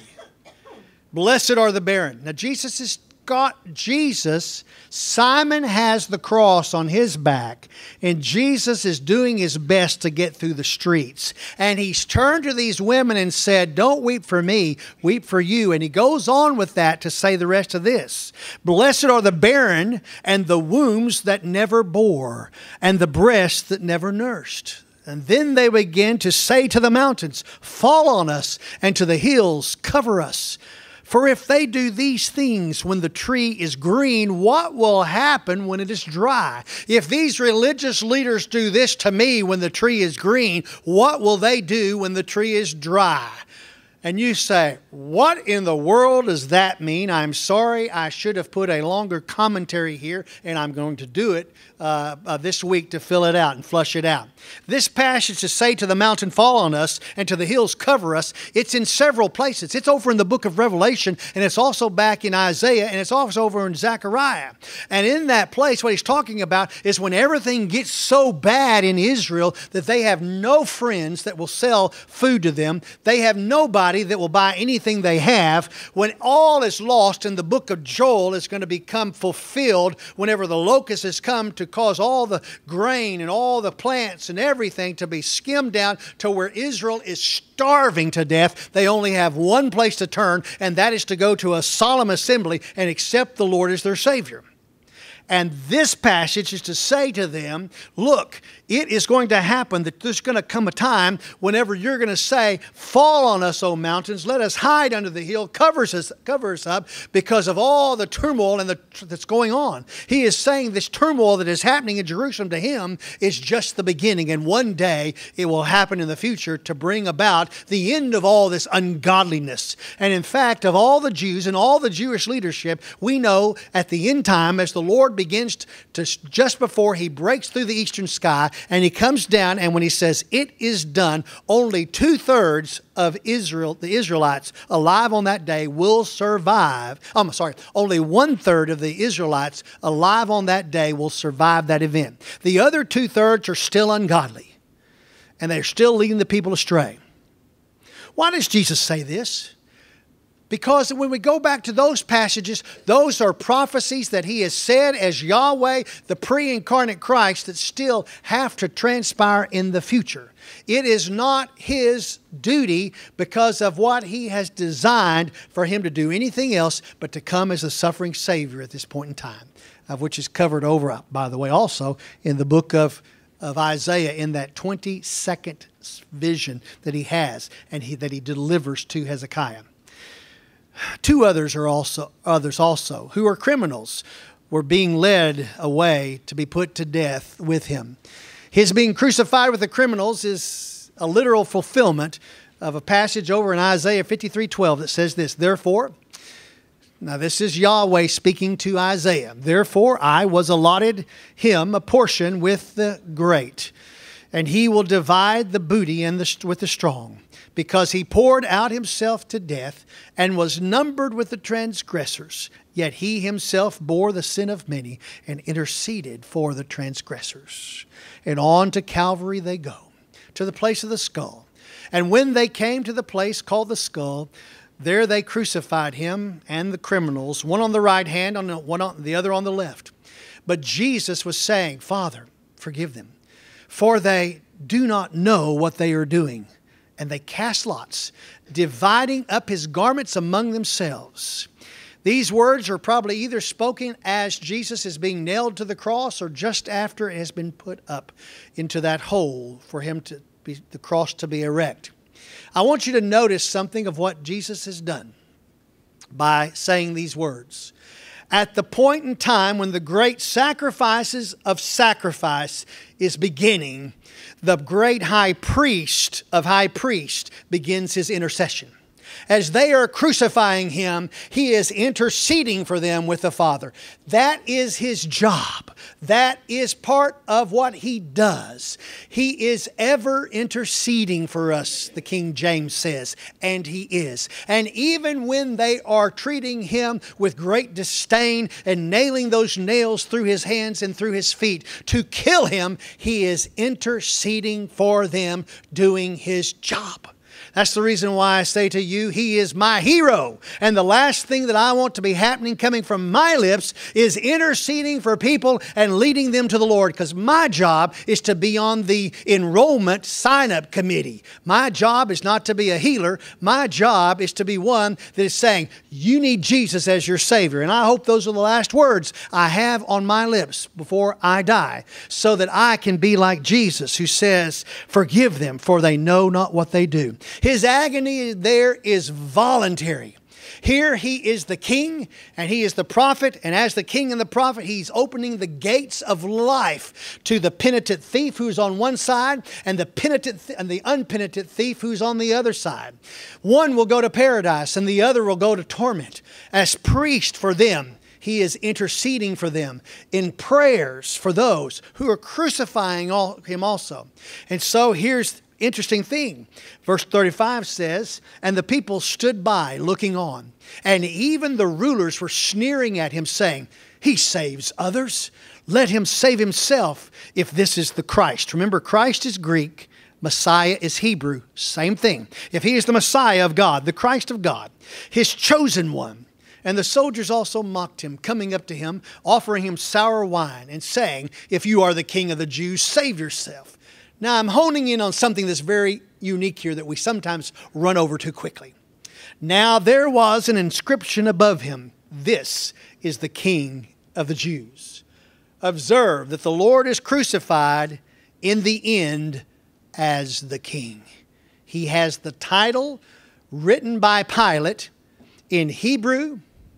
Blessed are the barren." Now Jesus is got Jesus. Simon has the cross on his back, and Jesus is doing his best to get through the streets. And he's turned to these women and said, "Don't weep for me, weep for you." And he goes on with that to say the rest of this. "Blessed are the barren, and the wombs that never bore, and the breasts that never nursed." And then they begin to say to the mountains, "Fall on us," and to the hills, "Cover us." For if they do these things when the tree is green, what will happen when it is dry? If these religious leaders do this to me when the tree is green, what will they do when the tree is dry? And you say, what in the world does that mean? I'm sorry, I should have put a longer commentary here, and I'm going to do it uh, uh, this week to fill it out and flush it out. This passage to say to the mountain, "Fall on us," and to the hills, "Cover us," it's in several places. It's over in the book of Revelation, and it's also back in Isaiah, and it's also over in Zechariah. And in that place, what he's talking about is when everything gets so bad in Israel that they have no friends that will sell food to them. They have nobody that will buy anything they have. When all is lost, in the book of Joel is going to become fulfilled whenever the locust has come to cause all the grain and all the plants and everything to be skimmed down to where Israel is starving to death. They only have one place to turn, and that is to go to a solemn assembly and accept the Lord as their Savior. And this passage is to say to them, look, it is going to happen that there's going to come a time whenever you're going to say, "Fall on us, O mountains, let us hide under the hill, cover us, cover us up," because of all the turmoil and the, that's going on. He is saying this turmoil that is happening in Jerusalem to him is just the beginning, and one day it will happen in the future to bring about the end of all this ungodliness. And in fact, of all the Jews and all the Jewish leadership, we know at the end time, as the Lord begins to, just before he breaks through the eastern sky, and he comes down, and when he says, "It is done," only two-thirds of Israel, the Israelites alive on that day, will survive. I'm sorry, only one-third of the Israelites alive on that day will survive that event. The other two-thirds are still ungodly, and they're still leading the people astray. Why does Jesus say this? Because when we go back to those passages, those are prophecies that he has said as Yahweh, the pre-incarnate Christ, that still have to transpire in the future. It is not his duty because of what he has designed for him to do anything else but to come as a suffering Savior at this point in time, of which is covered over, by the way, also in the book of, of Isaiah, in that twenty-second vision that he has and he, that he delivers to Hezekiah. Two others are also others also who are criminals were being led away to be put to death with him. His being crucified with the criminals is a literal fulfillment of a passage over in Isaiah fifty-three twelve that says this, "Therefore," now this is Yahweh speaking to Isaiah, "Therefore I was allotted him a portion with the great, and he will divide the booty and the, with the strong. Because he poured out himself to death and was numbered with the transgressors, yet he himself bore the sin of many and interceded for the transgressors." And on to Calvary they go, to the place of the skull. And when they came to the place called the skull, there they crucified him and the criminals, one on the right hand, and one on the other on the left. But Jesus was saying, "Father, forgive them, for they do not know what they are doing." And they cast lots, dividing up his garments among themselves. These words are probably either spoken as Jesus is being nailed to the cross or just after it has been put up into that hole for him to be, the cross to be erect. I want you to notice something of what Jesus has done by saying these words. At the point in time when the great sacrifices of sacrifice is beginning, the great high priest of high priests begins his intercession. As they are crucifying him, he is interceding for them with the Father. That is his job. That is part of what he does. He is ever interceding for us, the King James says, and he is. And even when they are treating him with great disdain and nailing those nails through his hands and through his feet to kill him, he is interceding for them, doing his job. That's the reason why I say to you, he is my hero. And the last thing that I want to be happening coming from my lips is interceding for people and leading them to the Lord. Because my job is to be on the enrollment sign-up committee. My job is not to be a healer. My job is to be one that is saying, you need Jesus as your Savior. And I hope those are the last words I have on my lips before I die, so that I can be like Jesus, who says, forgive them, for they know not what they do. His agony there is voluntary. Here he is the king and he is the prophet. And as the king and the prophet, he's opening the gates of life to the penitent thief who's on one side and the penitent th- and the unpenitent thief who's on the other side. One will go to paradise and the other will go to torment. As priest for them, he is interceding for them in prayers for those who are crucifying all, him also. And so here's interesting thing. Verse thirty-five says, and the people stood by looking on, and even the rulers were sneering at him, saying, he saves others. Let him save himself if this is the Christ. Remember, Christ is Greek. Messiah is Hebrew. Same thing. If he is the Messiah of God, the Christ of God, his chosen one. And the soldiers also mocked him, coming up to him, offering him sour wine, and saying, if you are the king of the Jews, save yourself. Now, I'm honing in on something that's very unique here that we sometimes run over too quickly. Now, there was an inscription above him. This is the King of the Jews. Observe that the Lord is crucified in the end as the King. He has the title written by Pilate in Hebrew,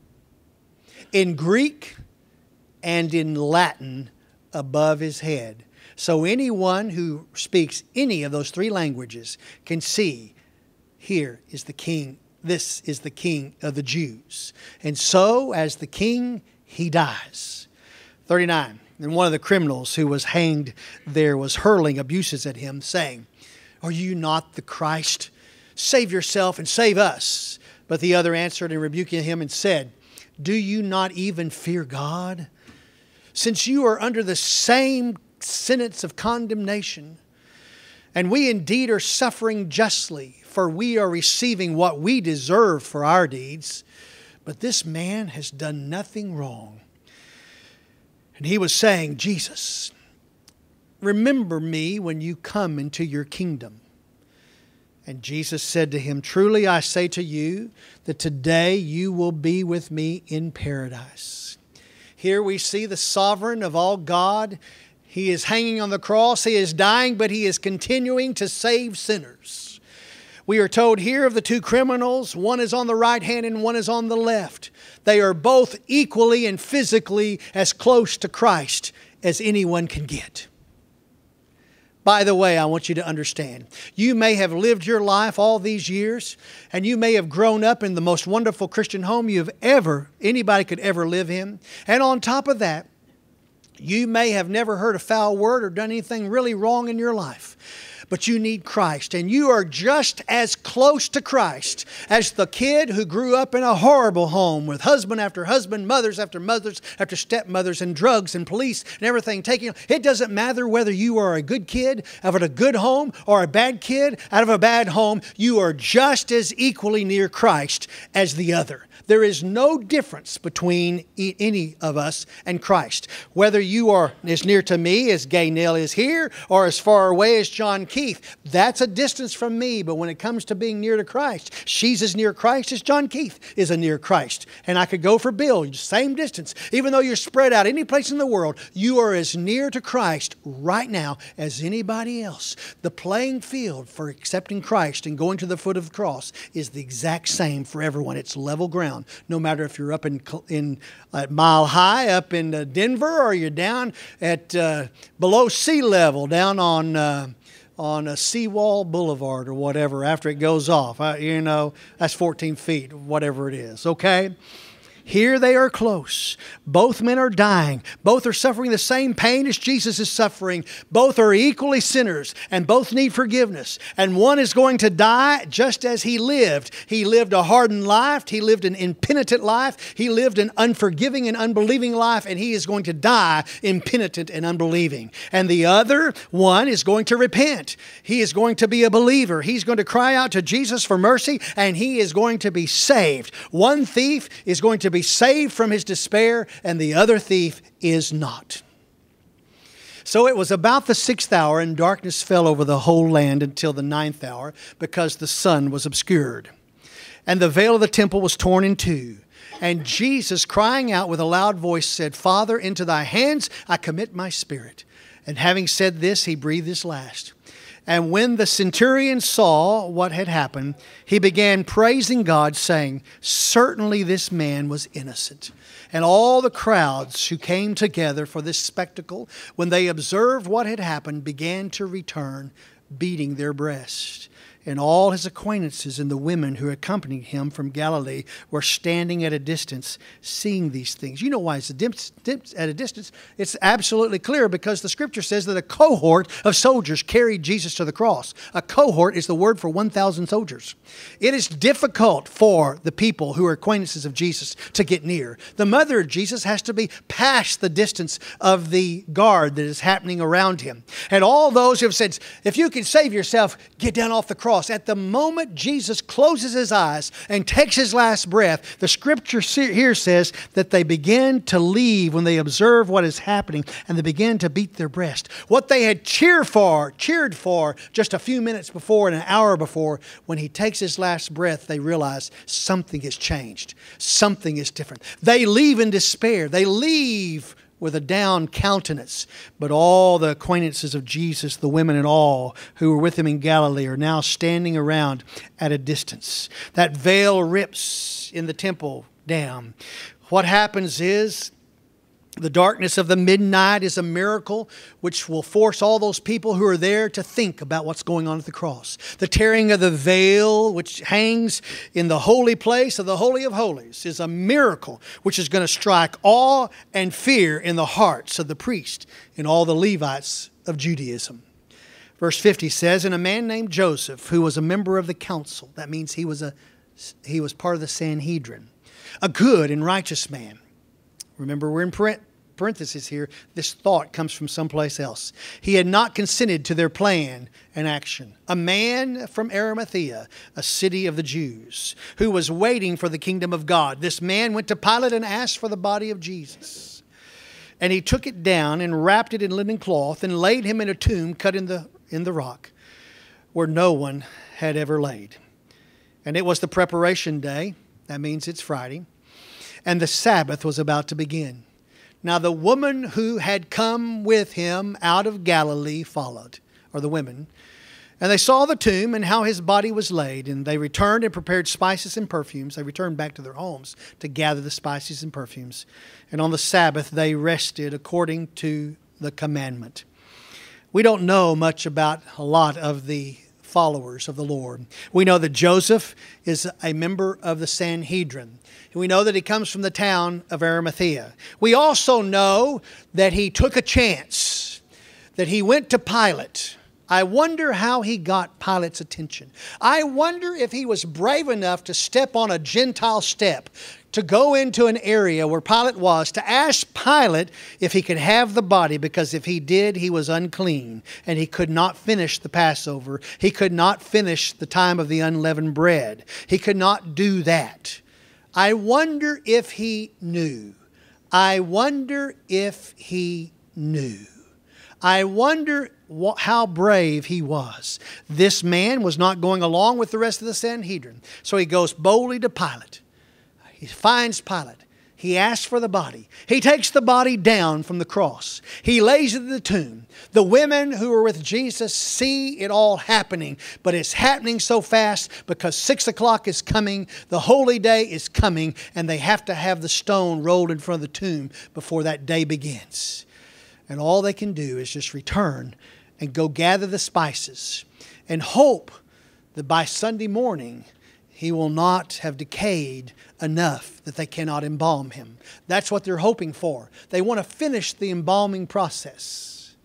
in Greek, and in Latin above his head. So anyone who speaks any of those three languages can see, here is the king. This is the King of the Jews. And so as the king, he dies. thirty-nine. And one of the criminals who was hanged there was hurling abuses at him, saying, are you not the Christ? Save yourself and save us. But the other answered and rebuking him and said, do you not even fear God? Since you are under the same sentence of condemnation, and we indeed are suffering justly, for we are receiving what we deserve for our deeds, but this man has done nothing wrong. And he was saying, Jesus, remember me when you come into your kingdom. And Jesus said to him, truly I say to you that today you will be with me in paradise. Here we see the sovereign of all God. He is hanging on the cross. He is dying, but he is continuing to save sinners. We are told here of the two criminals, one is on the right hand and one is on the left. They are both equally and physically as close to Christ as anyone can get. By the way, I want you to understand, you may have lived your life all these years, and you may have grown up in the most wonderful Christian home you've ever, anybody could ever live in. And on top of that, you may have never heard a foul word or done anything really wrong in your life. But you need Christ, and you are just as close to Christ as the kid who grew up in a horrible home with husband after husband, mothers after mothers after stepmothers, and drugs and police and everything taking. It doesn't matter whether you are a good kid out of a good home or a bad kid out of a bad home. You are just as equally near Christ as the other. There is no difference between any of us and Christ. Whether you are as near to me as Gay Nell is here, or as far away as John Keith, that's a distance from me. But when it comes to being near to Christ, she's as near Christ as John Keith is a near Christ. And I could go for Bill, same distance. Even though you're spread out any place in the world, you are as near to Christ right now as anybody else. The playing field for accepting Christ and going to the foot of the cross is the exact same for everyone. It's level ground. No matter if you're up in in uh, Mile High, up in uh, Denver, or you're down at uh, below sea level, down on uh, on a Seawall Boulevard or whatever after it goes off. I, you know, that's fourteen feet, whatever it is, okay? Here they are close. Both men are dying. Both are suffering the same pain as Jesus is suffering. Both are equally sinners and both need forgiveness. And one is going to die just as he lived. He lived a hardened life. He lived an impenitent life. He lived an unforgiving and unbelieving life. And he is going to die impenitent and unbelieving. And the other one is going to repent. He is going to be a believer. He's going to cry out to Jesus for mercy and he is going to be saved. One thief is going to be saved from his despair, and the other thief is not. So it was about the sixth hour, and darkness fell over the whole land until the ninth hour, because the sun was obscured. And the veil of the temple was torn in two. And Jesus, crying out with a loud voice, said, Father, into thy hands I commit my spirit. And having said this, he breathed his last. And when the centurion saw what had happened, he began praising God, saying, certainly this man was innocent. And all the crowds who came together for this spectacle, when they observed what had happened, began to return, beating their breasts. And all his acquaintances and the women who accompanied him from Galilee were standing at a distance, seeing these things. You know why it's a dim- dim- at a distance? It's absolutely clear because the Scripture says that a cohort of soldiers carried Jesus to the cross. A cohort is the word for one thousand soldiers. It is difficult for the people who are acquaintances of Jesus to get near. The mother of Jesus has to be past the distance of the guard that is happening around him. And all those who have said, if you can save yourself, get down off the cross. At the moment Jesus closes his eyes and takes his last breath, the Scripture here says that they begin to leave when they observe what is happening, and they begin to beat their breast. What they had cheered for, cheered for just a few minutes before and an hour before, when he takes his last breath, they realize something has changed. Something is different. They leave in despair. They leave with a down countenance. But all the acquaintances of Jesus, the women and all who were with him in Galilee, are now standing around at a distance. That veil rips in the temple down. What happens is, the darkness of the midnight is a miracle which will force all those people who are there to think about what's going on at the cross. The tearing of the veil which hangs in the holy place of the Holy of Holies is a miracle which is going to strike awe and fear in the hearts of the priest and all the Levites of Judaism. Verse fifty says, and a man named Joseph, who was a member of the council, that means he was a he was part of the Sanhedrin, a good and righteous man. Remember, we're in parentheses here. This thought comes from someplace else. He had not consented to their plan and action. A man from Arimathea, a city of the Jews, who was waiting for the kingdom of God. This man went to Pilate and asked for the body of Jesus. And he took it down and wrapped it in linen cloth and laid him in a tomb cut in the, in the rock where no one had ever laid. And it was the preparation day. That means it's Friday. And the Sabbath was about to begin. Now the woman who had come with him out of Galilee followed, or the women. And they saw the tomb and how his body was laid. And they returned and prepared spices and perfumes. They returned back to their homes to gather the spices and perfumes. And on the Sabbath they rested according to the commandment. We don't know much about a lot of the followers of the Lord. We know that Joseph is a member of the Sanhedrin. We know that he comes from the town of Arimathea. We also know that he took a chance, that he went to Pilate. I wonder how he got Pilate's attention. I wonder if he was brave enough to step on a Gentile step, to go into an area where Pilate was, to ask Pilate if he could have the body, because if he did, he was unclean and he could not finish the Passover. He could not finish the time of the unleavened bread. He could not do that. I wonder if he knew. I wonder if he knew. I wonder what, how brave he was. This man was not going along with the rest of the Sanhedrin. So he goes boldly to Pilate. He finds Pilate. He asks for the body. He takes the body down from the cross. He lays it in the tomb. The women who are with Jesus see it all happening, but it's happening so fast because six o'clock is coming, the holy day is coming, and they have to have the stone rolled in front of the tomb before that day begins. And all they can do is just return and go gather the spices and hope that by Sunday morning he will not have decayed enough that they cannot embalm him. That's what they're hoping for. They want to finish the embalming process.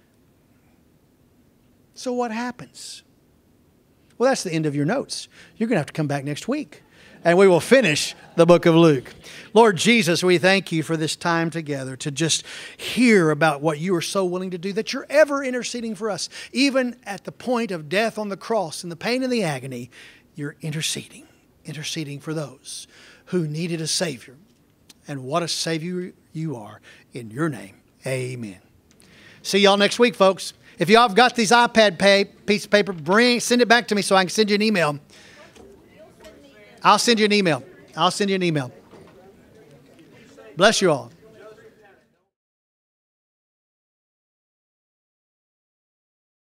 So what happens? Well, that's the end of your notes. You're going to have to come back next week, and we will finish the book of Luke. Lord Jesus, we thank you for this time together to just hear about what you are so willing to do, that you're ever interceding for us. Even at the point of death on the cross and the pain and the agony, you're interceding, interceding for those who needed a Savior. And what a Savior you are. In your name, amen. See y'all next week, folks. If y'all have got these iPad pay, piece of paper, bring, send it back to me so I can send you an email. I'll send you an email. I'll send you an email. Bless you all.